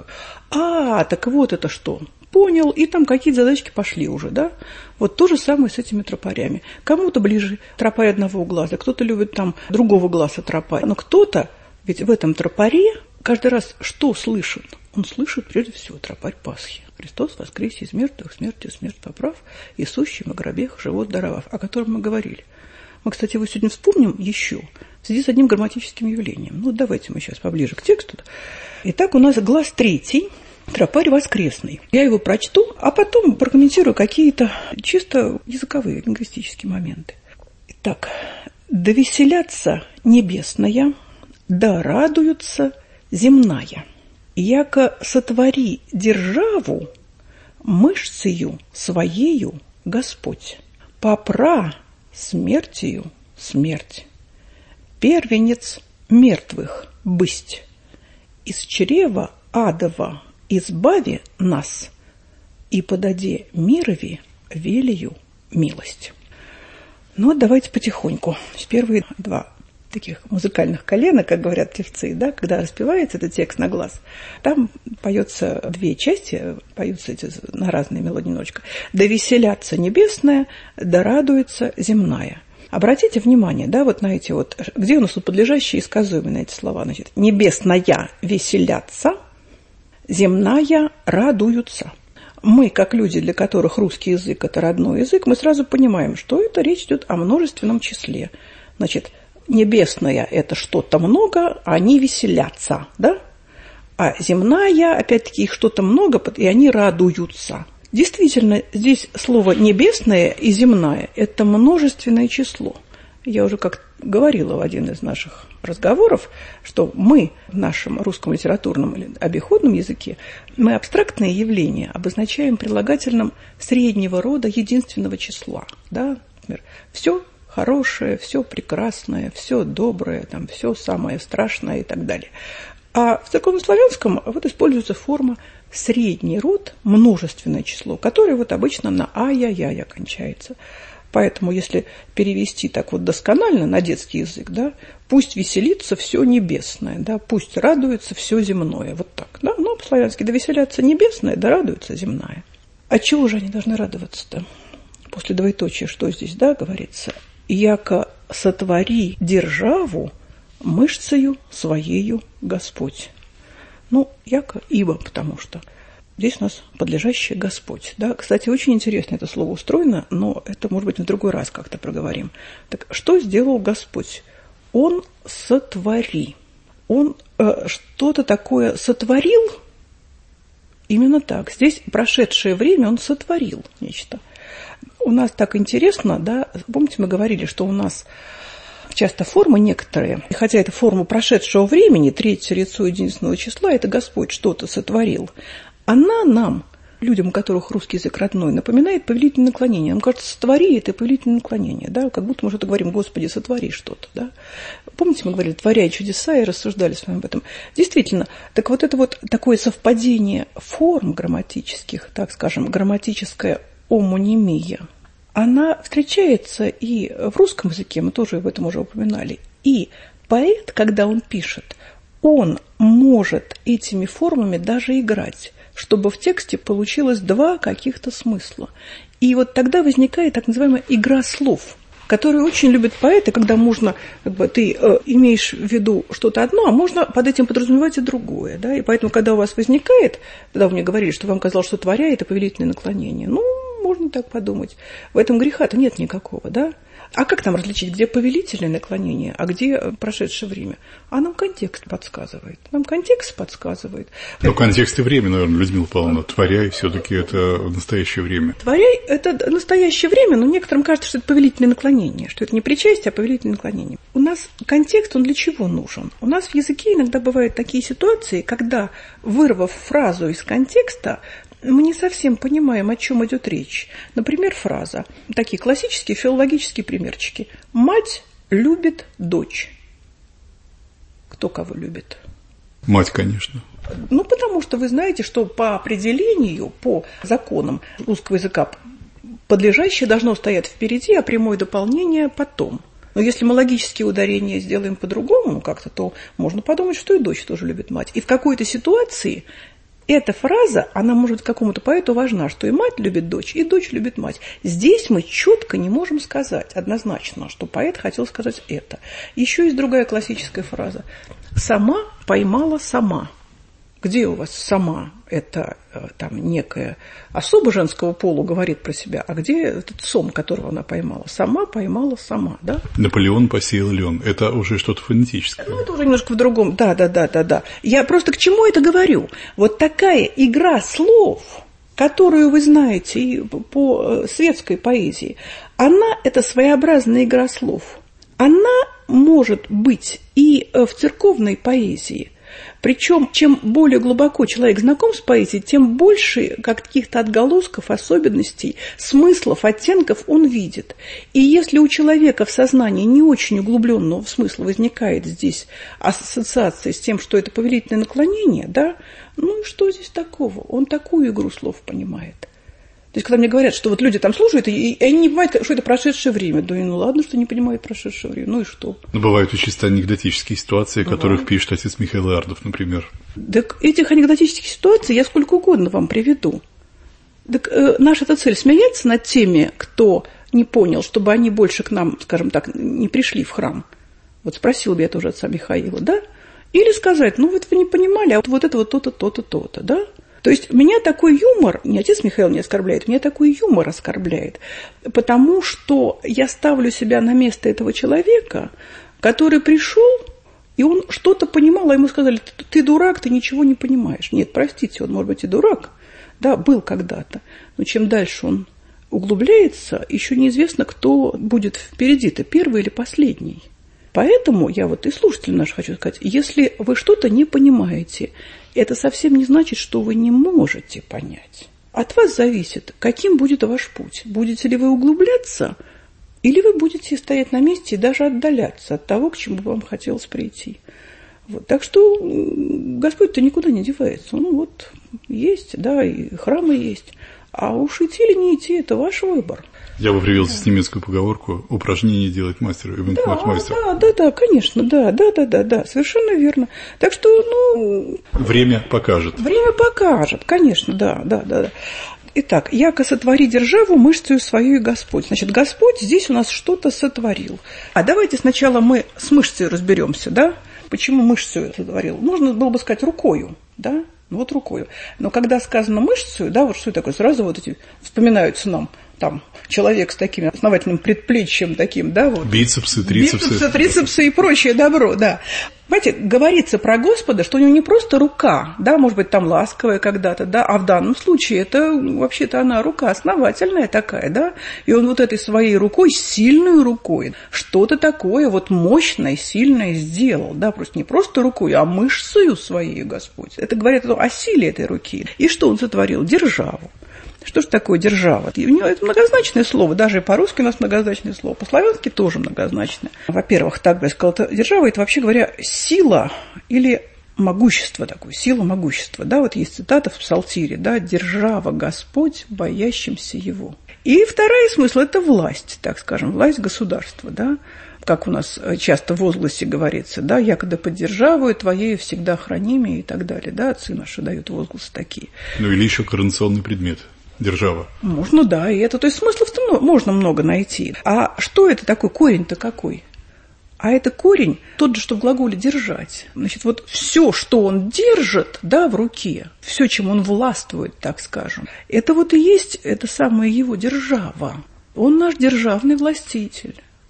Speaker 4: Так вот это что? Понял, и там какие-то задачки пошли уже, да? Вот то же самое с этими тропарями. Кому-то ближе тропарь одного глаза, кто-то любит там другого глаза тропарь. Но кто-то, ведь в этом тропаре каждый раз что слышит? Он слышит прежде всего тропарь Пасхи. Христос воскресе из мертвых, смертью смерть поправ, и сущим, и гробех живот даровав, о котором мы говорили. Мы, кстати, его сегодня вспомним еще в связи с одним грамматическим явлением. Ну, давайте мы сейчас поближе к тексту. Итак, у нас глаз 3, тропарь воскресный. Я его прочту, а потом прокомментирую какие-то чисто языковые, лингвистические моменты. Итак, «Да веселятся небесная, да радуются земная. Яко сотвори державу мышцею своею Господь, попра смертью смерть, первенец мертвых бысть, из чрева адова избави нас, и подаде мирови велию милость». Ну, давайте потихоньку. Первые 2 таких музыкальных колена, как говорят певцы, да, когда распевается этот текст на глаз, там поется 2 части, поются эти на разные мелодии немножечко. «Да веселятся небесная, да радуется земная». Обратите внимание, да, вот на эти вот, где у нас тут подлежащие и сказуемые на эти слова, значит, «небесная веселятся, земная радуются». Мы, как люди, для которых русский язык – это родной язык, мы сразу понимаем, что это речь идет о множественном числе. Значит, небесная – это что-то много, а они веселятся, да? А земная, опять-таки, их что-то много, и они радуются. Действительно, здесь слово «небесное» и «земная» – это множественное число. Я уже как говорила в один из наших разговоров, что мы в нашем русском литературном или обиходном языке, мы абстрактные явления обозначаем прилагательным среднего рода единственного числа. Да? Например, все хорошее, все прекрасное, все доброе, там, все самое страшное и так далее. А в церковнославянском вот используется форма средний род, множественное число, которое вот обычно на «ая-яя» кончается. Поэтому, если перевести так вот досконально на детский язык, да, пусть веселится все небесное, да, пусть радуется все земное, вот так, да, но по-славянски да веселятся небесное, да радуется земная. А чего же они должны радоваться-то? После двоеточия, что здесь, да, говорится? «Яко сотвори державу мышцею своею Господь». Ну, яко, ибо, потому что здесь у нас подлежащий Господь. Да? Кстати, очень интересно это слово устроено, но это, может быть, в другой раз как-то проговорим. Так что сделал Господь? Он сотвори. Он что-то такое сотворил? Именно так. Здесь прошедшее время он сотворил нечто. У нас так интересно, да, помните, мы говорили, что у нас часто формы некоторые, хотя это форма прошедшего времени, третье лицо единственного числа, это Господь что-то сотворил. Она нам, людям, у которых русский язык родной, напоминает повелительное наклонение. Нам кажется, сотвори – это повелительное наклонение, да, как будто мы что-то говорим, Господи, сотвори что-то, да. Помните, мы говорили, творяй чудеса, и рассуждали с вами об этом. Действительно, так вот это вот такое совпадение форм грамматических, так скажем, грамматическая омонимия, она встречается и в русском языке, мы тоже об этом уже упоминали. И поэт, когда он пишет, он может этими формами даже играть, чтобы в тексте получилось 2 каких-то смысла. И вот тогда возникает так называемая игра слов, которую очень любят поэты, когда можно, как бы, ты имеешь в виду что-то одно, а можно под этим подразумевать и другое. Да? И поэтому, когда у вас возникает, когда вы мне говорили, что вам казалось, что творя – это повелительное наклонение, ну, можно так подумать. В этом греха-то нет никакого, да? А как нам различить, где повелительное наклонение, а где прошедшее время? А нам контекст подсказывает.
Speaker 3: Но контекст и время, наверное, Людмила Павловна, творяй, все-таки это настоящее время.
Speaker 4: Творяй – это настоящее время, но некоторым кажется, что это повелительное наклонение, что это не причастие, а повелительное наклонение. У нас контекст, он для чего нужен? У нас в языке иногда бывают такие ситуации, когда, вырвав фразу из контекста, мы не совсем понимаем, о чем идет речь. Например, фраза. Такие классические филологические примерчики. Мать любит дочь. Кто кого любит?
Speaker 3: Мать, конечно.
Speaker 4: Потому что вы знаете, что по определению, по законам русского языка, подлежащее должно стоять впереди, а прямое дополнение потом. Но если мы логические ударения сделаем по-другому как-то, то можно подумать, что и дочь тоже любит мать. И в какой-то ситуации эта фраза, она может какому-то поэту важна, что и мать любит дочь, и дочь любит мать. Здесь мы четко не можем сказать однозначно, что поэт хотел сказать это. Еще есть другая классическая фраза. «Сама поймала сама». Где у вас «сама» – это там некая особа женского пола говорит про себя, а где этот сом, которого она поймала? «Сама поймала сама», да?
Speaker 3: Наполеон посеял лен. Это уже что-то фонетическое.
Speaker 4: Это уже немножко в другом. Да. Я просто к чему это говорю? Вот такая игра слов, которую вы знаете и по светской поэзии, она – это своеобразная игра слов. Она может быть и в церковной поэзии. Причем, чем более глубоко человек знаком с поэзией, тем больше каких-то отголосков, особенностей, смыслов, оттенков он видит. И если у человека в сознании не очень углубленного смысла возникает здесь ассоциация с тем, что это повелительное наклонение, да, ну и что здесь такого? Он такую игру слов понимает. То есть, когда мне говорят, что вот люди там слушают, и они не понимают, что это прошедшее время. Да, ну ладно, что не понимают прошедшее время, ну и что?
Speaker 3: Но бывают и чисто анекдотические ситуации, о которых пишет отец Михаил Ардов, например.
Speaker 4: Так этих анекдотических ситуаций я сколько угодно вам приведу. Так наша-то цель смеяться над теми, кто не понял, чтобы они больше к нам, скажем так, не пришли в храм. Вот спросил бы я тоже отца Михаила, да? Или сказать, ну вот вы не понимали, а вот это вот то-то, то-то, то-то, да? То есть меня такой юмор, не отец Михаил не оскорбляет, меня такой юмор оскорбляет, потому что я ставлю себя на место этого человека, который пришел, и он что-то понимал, а ему сказали, ты дурак, ты ничего не понимаешь. Нет, простите, он может быть и дурак, да, был когда-то, но чем дальше он углубляется, еще неизвестно, кто будет впереди-то, первый или последний. Поэтому я вот и слушателям нашим хочу сказать, если вы что-то не понимаете, это совсем не значит, что вы не можете понять. От вас зависит, каким будет ваш путь. Будете ли вы углубляться, или вы будете стоять на месте и даже отдаляться от того, к чему вам хотелось прийти. Вот. Так что Господь-то никуда не девается. Ну вот, есть, да, и храмы есть. А уж идти или не идти, это ваш выбор.
Speaker 3: Я бы привел здесь немецкую поговорку: упражнение делает мастер, мастер.
Speaker 4: Да, конечно, да, совершенно верно. Так что,
Speaker 3: время покажет.
Speaker 4: Время покажет, конечно, да. Итак, яко сотвори державу мышцею свою и Господь. Значит, Господь здесь у нас что-то сотворил. А давайте сначала мы с мышцей разберемся, да? Почему мышцею сотворил? Можно было бы сказать рукою, да? Вот рукою. Но когда сказано мышцею, да, вот что такое, сразу вот эти вспоминаются нам там человек с таким основательным предплечьем таким, да, вот.
Speaker 3: Бицепсы, трицепсы
Speaker 4: и прочее добро, да. Понимаете, говорится про Господа, что у него не просто рука, да, может быть, там ласковая когда-то, да, а в данном случае это, вообще-то, она рука основательная такая, да, и он вот этой своей рукой, сильной рукой, что-то такое вот мощное, сильное сделал, да, просто не просто рукой, а мышцею своей Господь. Это говорит о силе этой руки. И что он сотворил? Державу. Что же такое держава? У него это многозначное слово, даже по-русски у нас многозначное слово, по-славянски тоже многозначное. Во-первых, так бы я сказала, держава – это, вообще говоря, сила или могущество такое, сила могущества. Да, вот есть цитата в Псалтире, да, «Держава Господь, боящимся Его». И второй смысл – это власть, так скажем, власть государства, да. Как у нас часто в возгласе говорится, да, «Якогда под державою твоею всегда храними» и так далее, да, отцы наши дают возгласы такие.
Speaker 3: Ну или еще коронационный предмет. Держава.
Speaker 4: Можно, да, и это, то есть смыслов-то можно много найти. А что это такое? Корень-то какой? А это корень тот же, что в глаголе «держать». Значит, вот все, что он держит, да, в руке, все, чем он властвует, так скажем, это вот и есть эта самая его держава. Он наш державный властитель.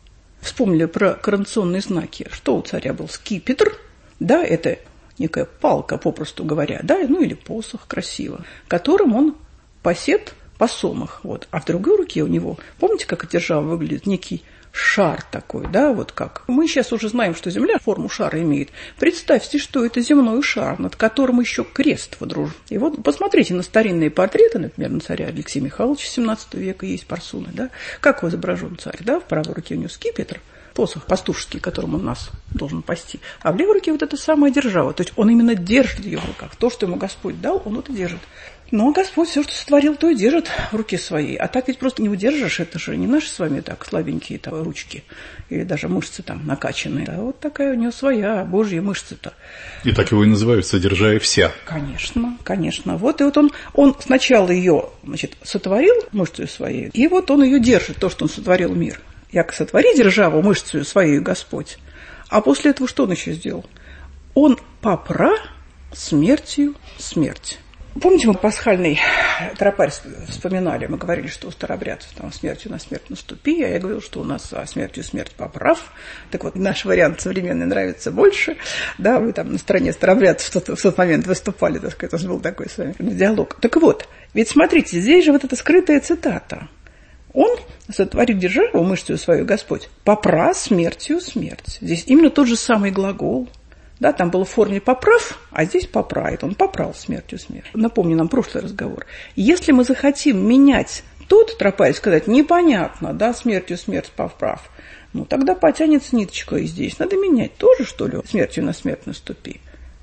Speaker 4: вспомнили про коронационные знаки. Что у царя был? Скипетр, да, это некая палка, попросту говоря, да, ну или посох, красиво, которым он пасет посомах. Вот. А в другой руке у него, помните, как эта держава выглядит? Некий шар такой, да, вот как. Мы сейчас уже знаем, что Земля форму шара имеет. Представьте, что это земной шар, над которым еще крест водружен. И вот посмотрите на старинные портреты, например, на царя Алексея Михайловича 17 века есть парсуны, да, как изображен царь, да, в правой руке у него скипетр, посох пастушеский, которым он нас должен пасти, а в левой руке вот эта самая держава. То есть он именно держит ее в руках. То, что ему Господь дал, он это держит. Но Господь все, что сотворил, то и держит в руке своей. А так ведь просто не удержишь, это же не наши с вами так слабенькие там, ручки или даже мышцы там накачанные. А вот такая у него своя Божья мышца-то.
Speaker 3: И так его и называют, содержая вся.
Speaker 4: Конечно, конечно. Вот и вот он сначала ее, значит, сотворил мышцей своей, и вот он ее держит, то, что он сотворил мир. Яко сотвори державу мышцею своей Господь. А после этого что он еще сделал? Он попра смертью смерть. Помните, мы пасхальный тропарь вспоминали, мы говорили, что у старообрядцев там смертью на смерть наступи, а я говорила, что у нас смертью смерть поправ. Так вот, наш вариант современный нравится больше. Да, вы там на стороне старообрядцев в тот момент выступали, так сказать, у нас был такой с вами диалог. Так вот, ведь смотрите, здесь же вот эта скрытая цитата. Он сотворит державу мышцею свою Господь, попра смертью смерть. Здесь именно тот же самый глагол. Да, там было в форме поправ, а здесь поправит. Он попрал смертью смерть. Напомню нам прошлый разговор. Если мы захотим менять тот тропарь, сказать непонятно, да, смертью смерть поправ, ну тогда потянется ниточка и здесь. Надо менять тоже, что ли, смертью на смерть наступи.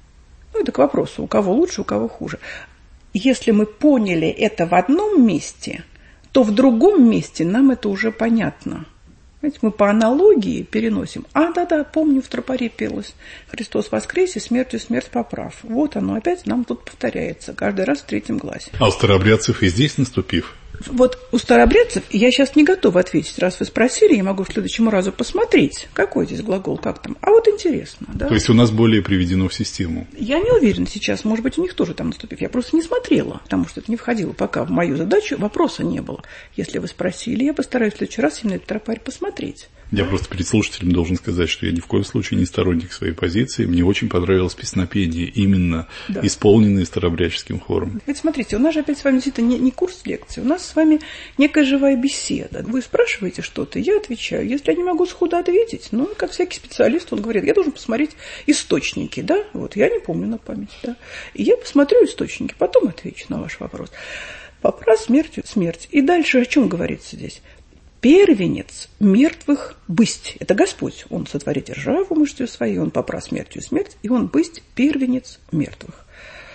Speaker 4: Ну это к вопросу, у кого лучше, у кого хуже. Если мы поняли это в одном месте, то в другом месте нам это уже понятно. Знаете, мы по аналогии переносим. Да, помню, в тропаре пелось. Христос воскресе, смертью смерть поправ. Вот оно опять нам тут повторяется. Каждый раз в третьем гласе.
Speaker 3: А у старообрядцев и здесь наступив?
Speaker 4: Вот у старообрядцев я сейчас не готова ответить. Раз вы спросили, я могу в следующем разу посмотреть, какой здесь глагол, как там. А вот интересно. Да?
Speaker 3: То есть у нас более приведено в систему?
Speaker 4: Я не уверена сейчас. Может быть, у них тоже там наступив. Я просто не смотрела, потому что это не входило пока в мою задачу. Вопроса не было. Если вы спросили, я постараюсь в следующий раз именно этот тропарь посмотреть.
Speaker 3: Я просто перед слушателем должен сказать, что я ни в коем случае не сторонник своей позиции. Мне очень понравилось песнопение, именно исполненное старообрядческим хором.
Speaker 4: Ведь смотрите, у нас же опять с вами действительно не курс лекций, у нас с вами некая живая беседа. Вы спрашиваете что-то, я отвечаю. Если я не могу сходу ответить, ну, как всякий специалист, он говорит, я должен посмотреть источники, да, вот, я не помню на память, да. И я посмотрю источники, потом отвечу на ваш вопрос. Попра смертью смерть. И дальше о чем говорится здесь? Первенец мертвых бысть. Это Господь. Он сотворит державу мышцею своей, он попра смертью смерть, и он бысть первенец мертвых.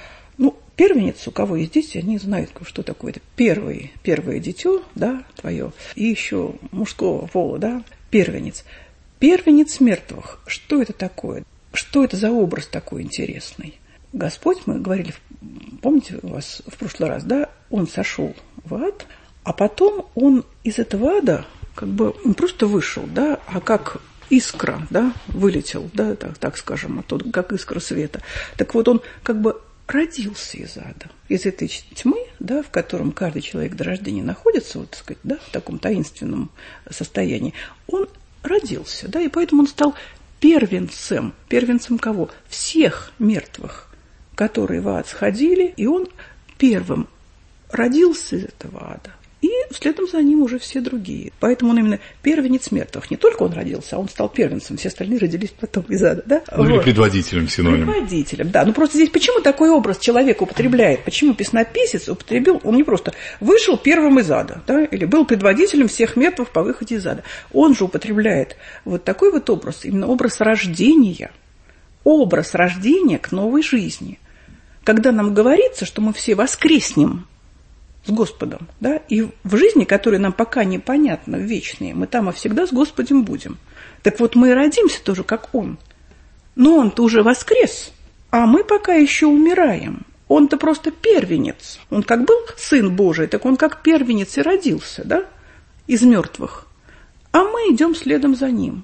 Speaker 4: Ну, первенец, у кого есть дети, они знают, что такое это. Первое дитё, да, твое, и еще мужского пола, да, первенец. Первенец мертвых. Что это такое? Что это за образ такой интересный? Господь, мы говорили, помните у вас в прошлый раз, да, он сошел в ад, а потом он из этого ада как бы не просто вышел, да, а как искра, да, вылетел, да, так скажем, оттуда, как искра света. Так вот он как бы родился из ада, из этой тьмы, да, в котором каждый человек до рождения находится, вот, так сказать, да, в таком таинственном состоянии. Он родился, да, и поэтому он стал первенцем. Первенцем кого? Всех мертвых, которые в ад сходили, и он первым родился из этого ада. И следом за ним уже все другие. Поэтому он именно первенец мертвых. Не только он родился, а он стал первенцем. Все остальные родились потом из ада. Да?
Speaker 3: Ну, вот. Или предводителем, синоним.
Speaker 4: Предводителем, да. Ну, просто здесь почему такой образ человек употребляет? Почему песнописец употребил? Он не просто вышел первым из ада, да? Или был предводителем всех мертвых по выходе из ада. Он же употребляет вот такой вот образ, именно образ рождения. Образ рождения к новой жизни. Когда нам говорится, что мы все воскреснем с Господом, да, и в жизни, которая нам пока непонятна, вечные, мы там всегда с Господем будем. Так вот, мы и родимся тоже, как Он. Но Он-то уже воскрес, а мы пока еще умираем. Он-то просто первенец. Он как был Сын Божий, так Он как первенец и родился, да, из мертвых. А мы идем следом за Ним.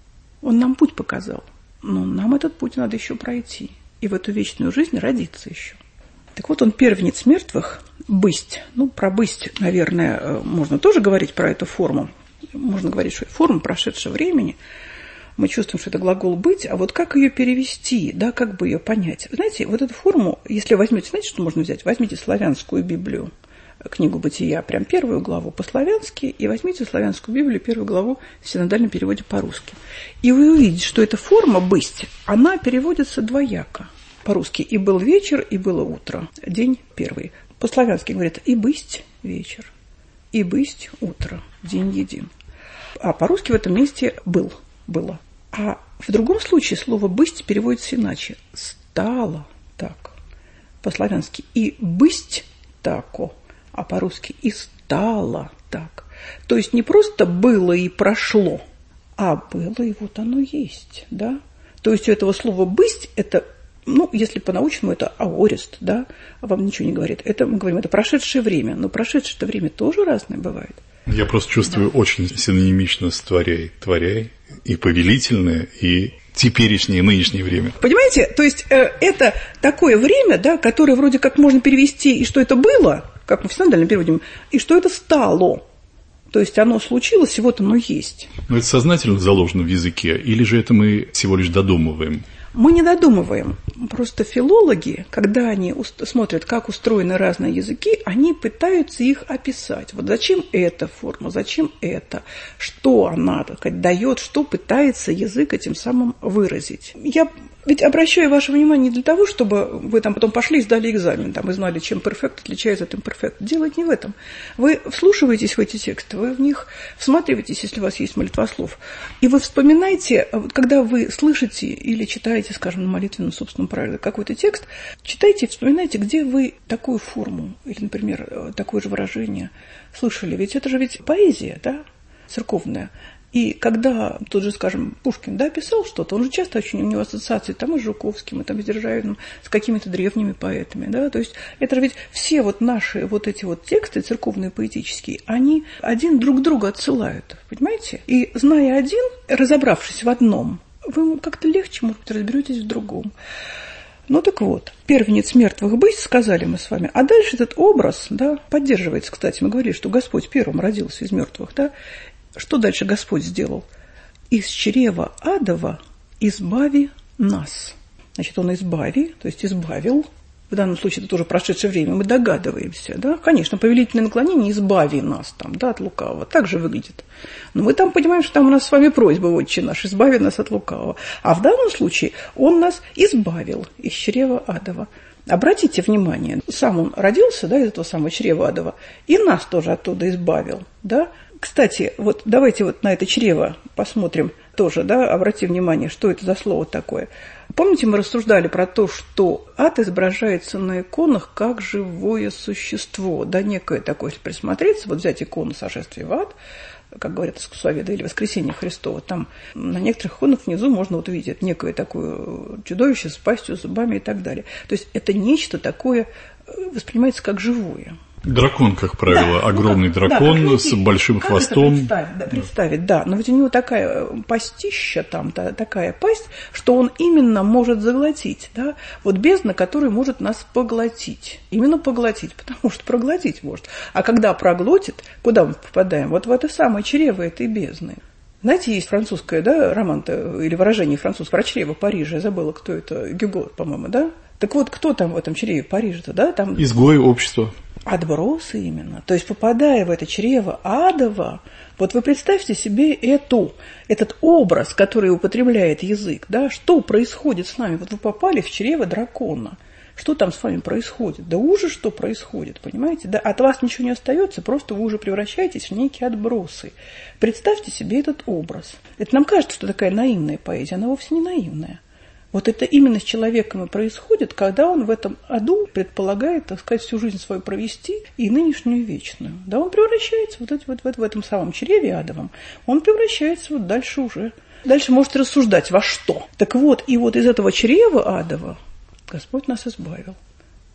Speaker 4: Он нам путь показал, но нам этот путь надо еще пройти. И в эту вечную жизнь родиться еще. Так вот, он первенец мертвых, бысть. Ну, про бысть, наверное, можно тоже говорить про эту форму. можно говорить, что это форма прошедшего времени, мы чувствуем, что это глагол «быть», а вот как ее перевести, да, как бы ее понять? Знаете, вот эту форму, если возьмете, знаете, что можно взять? Возьмите славянскую Библию, книгу «Бытия», прям первую главу по-славянски, и возьмите славянскую Библию, первую главу в синодальном переводе по-русски. И вы увидите, что эта форма «быть», она переводится двояко. По-русски «и был вечер, и было утро», день первый. По-славянски говорят «и бысть вечер, и бысть утро, день един». А по-русски в этом месте «был», «было». А в другом случае слово «бысть» переводится иначе. «Стало так». По-славянски «и бысть тако», а по-русски «и стало так». То есть не просто было и прошло, а было и вот оно есть, да. То есть у этого слова «бысть» это, ну, если по-научному, это аорист, да, вам ничего не говорит. Это, мы говорим, это прошедшее время, но прошедшее время тоже разное бывает.
Speaker 3: Я просто чувствую очень синонимично с «творяй», и повелительное, и теперешнее, нынешнее время.
Speaker 4: Понимаете, то есть это такое время, да, которое вроде как можно перевести, и что это было, как мы в синодальном переводим, и что это стало. То есть оно случилось, и вот оно есть.
Speaker 3: Но это сознательно заложено в языке, или же это мы всего лишь додумываем?
Speaker 4: Мы не додумываем. Просто филологи, когда они смотрят, как устроены разные языки, они пытаются их описать. Вот зачем эта форма, зачем это, что она, так сказать, дает, что пытается язык этим самым выразить. Я ведь обращаю ваше внимание не для того, чтобы вы там потом пошли и сдали экзамен, там, и знали, чем перфект отличается от имперфект. Дело не в этом. Вы вслушиваетесь в эти тексты, вы в них всматриваетесь, если у вас есть молитвослов, и вы вспоминаете, когда вы слышите или читаете, скажем, на молитвенном собственном правиле какой-то текст, читайте и вспоминайте, где вы такую форму или, например, такое же выражение слышали. Ведь это же ведь поэзия, да, церковная. И когда тот же, скажем, Пушкин, да, писал что-то, он же часто очень, у него ассоциации там и с Жуковским, и там с Державиным, с какими-то древними поэтами, да, то есть это же ведь все вот наши вот эти вот тексты церковные, поэтические, они один друг друга отсылают, понимаете? И зная один, разобравшись в одном, вы как-то легче, может быть, разберетесь в другом. Ну так вот, первенец мертвых быть, сказали мы с вами, а дальше этот образ, да, поддерживается, кстати, мы говорили, что Господь первым родился из мертвых, да. Что дальше Господь сделал? Из чрева адова избави нас. Значит, Он избави, то есть избавил. В данном случае это тоже прошедшее время, мы догадываемся, да. Конечно, повелительное наклонение избави нас там, да, от лукавого. Так же выглядит. Но мы там понимаем, что там у нас с вами просьба, Отче наш, избави нас от лукавого. А в данном случае Он нас избавил из чрева адова. Обратите внимание, сам Он родился, да, из этого самого чрева адова, и нас тоже оттуда избавил, да. Кстати, вот давайте вот на это чрево посмотрим тоже, да, обратим внимание, что это за слово такое. Помните, мы рассуждали про то, что ад изображается на иконах как живое существо, да, некое такое, если присмотреться, вот взять икону сошествия в ад, как говорят искусствоведы, или воскресение Христова, там на некоторых иконах внизу можно вот увидеть некое такое чудовище с пастью, зубами и так далее. То есть это нечто такое воспринимается как живое.
Speaker 3: Дракон, как правило, да, огромный дракон с большим хвостом.
Speaker 4: Представить, да. Но ведь у него такая пастища, там, такая пасть, что он именно может заглотить, да. Вот бездна, которая может нас поглотить. Именно поглотить, потому что проглотить может. А когда проглотит, куда мы попадаем? Вот в это самое чрево этой бездны. Знаете, есть французское, да, роман-то, или выражение французское про чрево Парижа. Я забыла, кто это, Гюго, по-моему, да? Так вот, кто там в этом чреве Парижа-то, да? Там...
Speaker 3: Изгои общества.
Speaker 4: Отбросы именно. То есть, попадая в это чрево адово, вот вы представьте себе этот образ, который употребляет язык, да, что происходит с нами. Вот вы попали в чрево дракона. Что там с вами происходит? Да ужас, что происходит, понимаете? Да, от вас ничего не остается, просто вы уже превращаетесь в некие отбросы. Представьте себе этот образ. Это нам кажется, что такая наивная поэзия, она вовсе не наивная. Вот это именно с человеком и происходит, когда он в этом аду предполагает, так сказать, всю жизнь свою провести и нынешнюю вечную. Да, он превращается в этом самом чреве адовом, он превращается вот дальше уже. Дальше может рассуждать, во что. Так вот, и вот из этого чрева адова Господь нас избавил.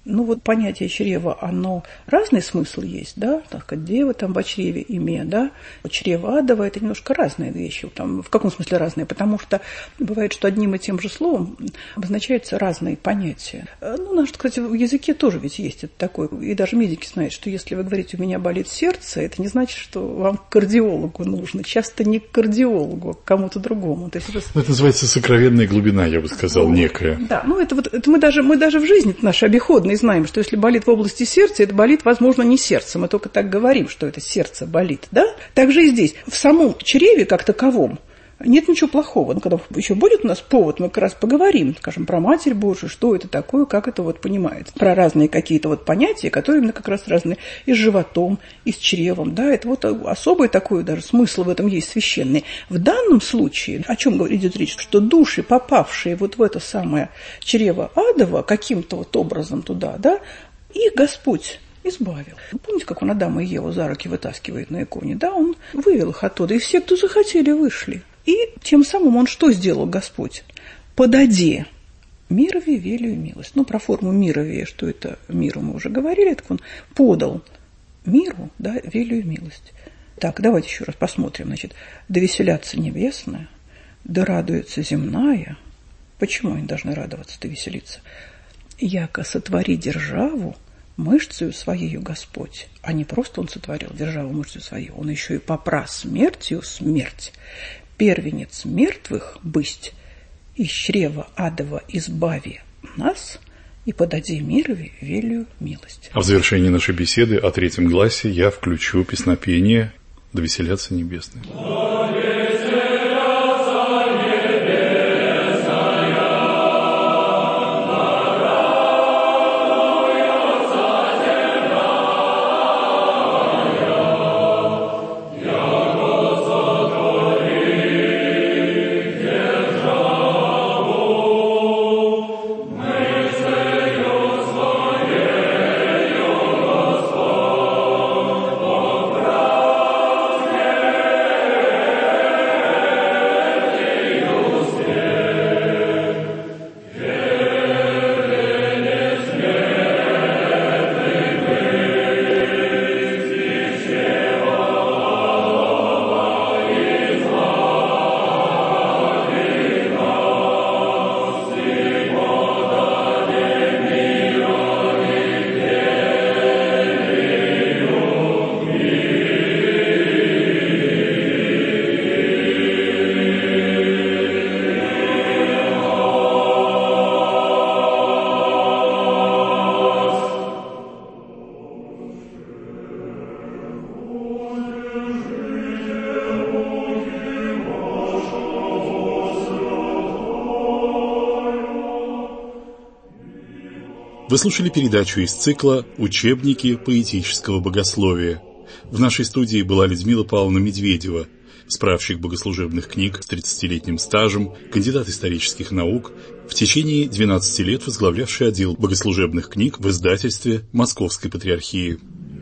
Speaker 4: Ну вот понятие чрева, оно разный смысл есть, да, так как дева там во чреве имея, да, чрево адово, это немножко разные вещи, там, в каком смысле разные, потому что бывает, что одним и тем же словом обозначаются разные понятия. Ну, наш, кстати, в языке тоже ведь есть это такое, и даже медики знают, что если вы говорите, у меня болит сердце, это не значит, что вам к кардиологу нужно, часто не к кардиологу, а к кому-то другому. То есть
Speaker 3: это называется сокровенная глубина, я бы сказал, некая.
Speaker 4: Да, ну это мы даже в жизни нашей обиходной знаем, что если болит в области сердца, это болит, возможно, не сердце. Мы только так говорим, что это сердце болит, да? Так же и здесь. В самом чреве, как таковом, нет ничего плохого. Но когда еще будет у нас повод, мы как раз поговорим, скажем, про Матерь Божию, что это такое, как это вот понимается. Про разные какие-то вот понятия, которые именно как раз разные и с животом, и с чревом, да? Это вот особый такой даже смысл в этом есть священный. В данном случае, о чем идет речь, что души, попавшие вот в это самое чрево адово, каким-то вот образом туда, да, их Господь избавил. Помните, как он Адама и Еву за руки вытаскивает на иконе? Да, он вывел их оттуда, и все, кто захотели, вышли. И тем самым он что сделал, Господь? Подаде мирове, велию, милость. Ну, про форму мирове, что это миру мы уже говорили, так он подал миру, да, велию, милость. Так, давайте еще раз посмотрим. Значит, да веселятся небесная, да радуется земная. Почему они должны радоваться, да веселиться? Яко сотвори державу мышцею своею Господь, а не просто он сотворил державу мышцею свою, он еще и попра смертью смерть, первенец мертвых бысть, из чрева адова избави нас и подади мирове велию милость.
Speaker 3: А в завершении нашей беседы о третьем гласе я включу песнопение «Да веселятся небесные».
Speaker 2: Вы слушали передачу из цикла «Учебники поэтического богословия». В нашей студии была Людмила Павловна Медведева, справщик богослужебных книг с 30-летним стажем, кандидат исторических наук, в течение 12 лет возглавлявший отдел богослужебных книг в издательстве Московской Патриархии.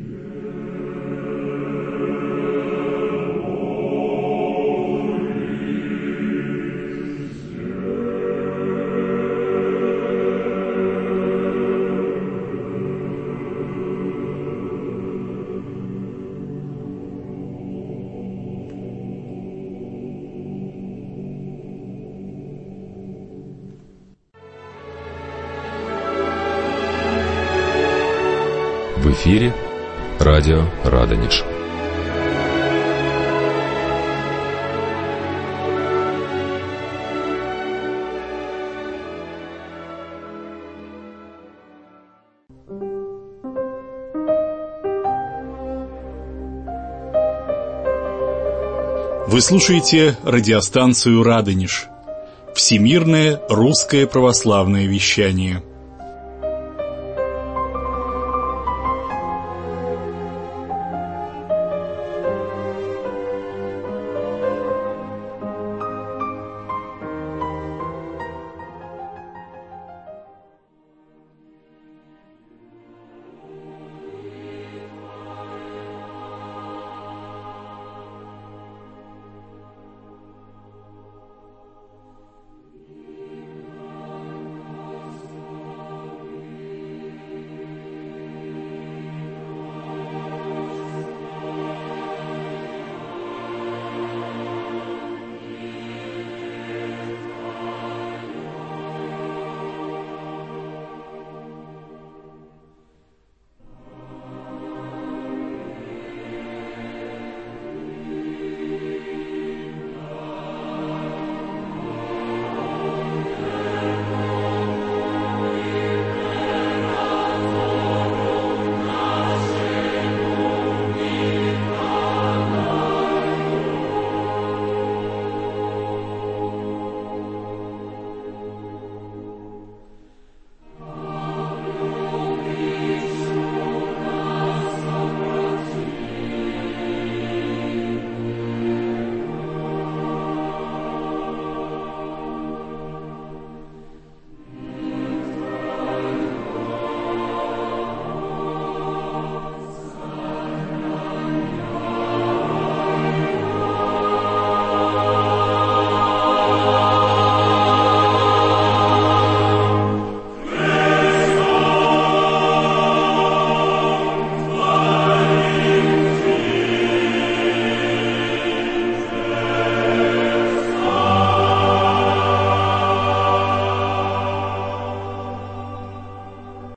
Speaker 5: В эфире радио Радонеж.
Speaker 2: Вы слушаете радиостанцию «Радонеж» – всемирное русское православное вещание.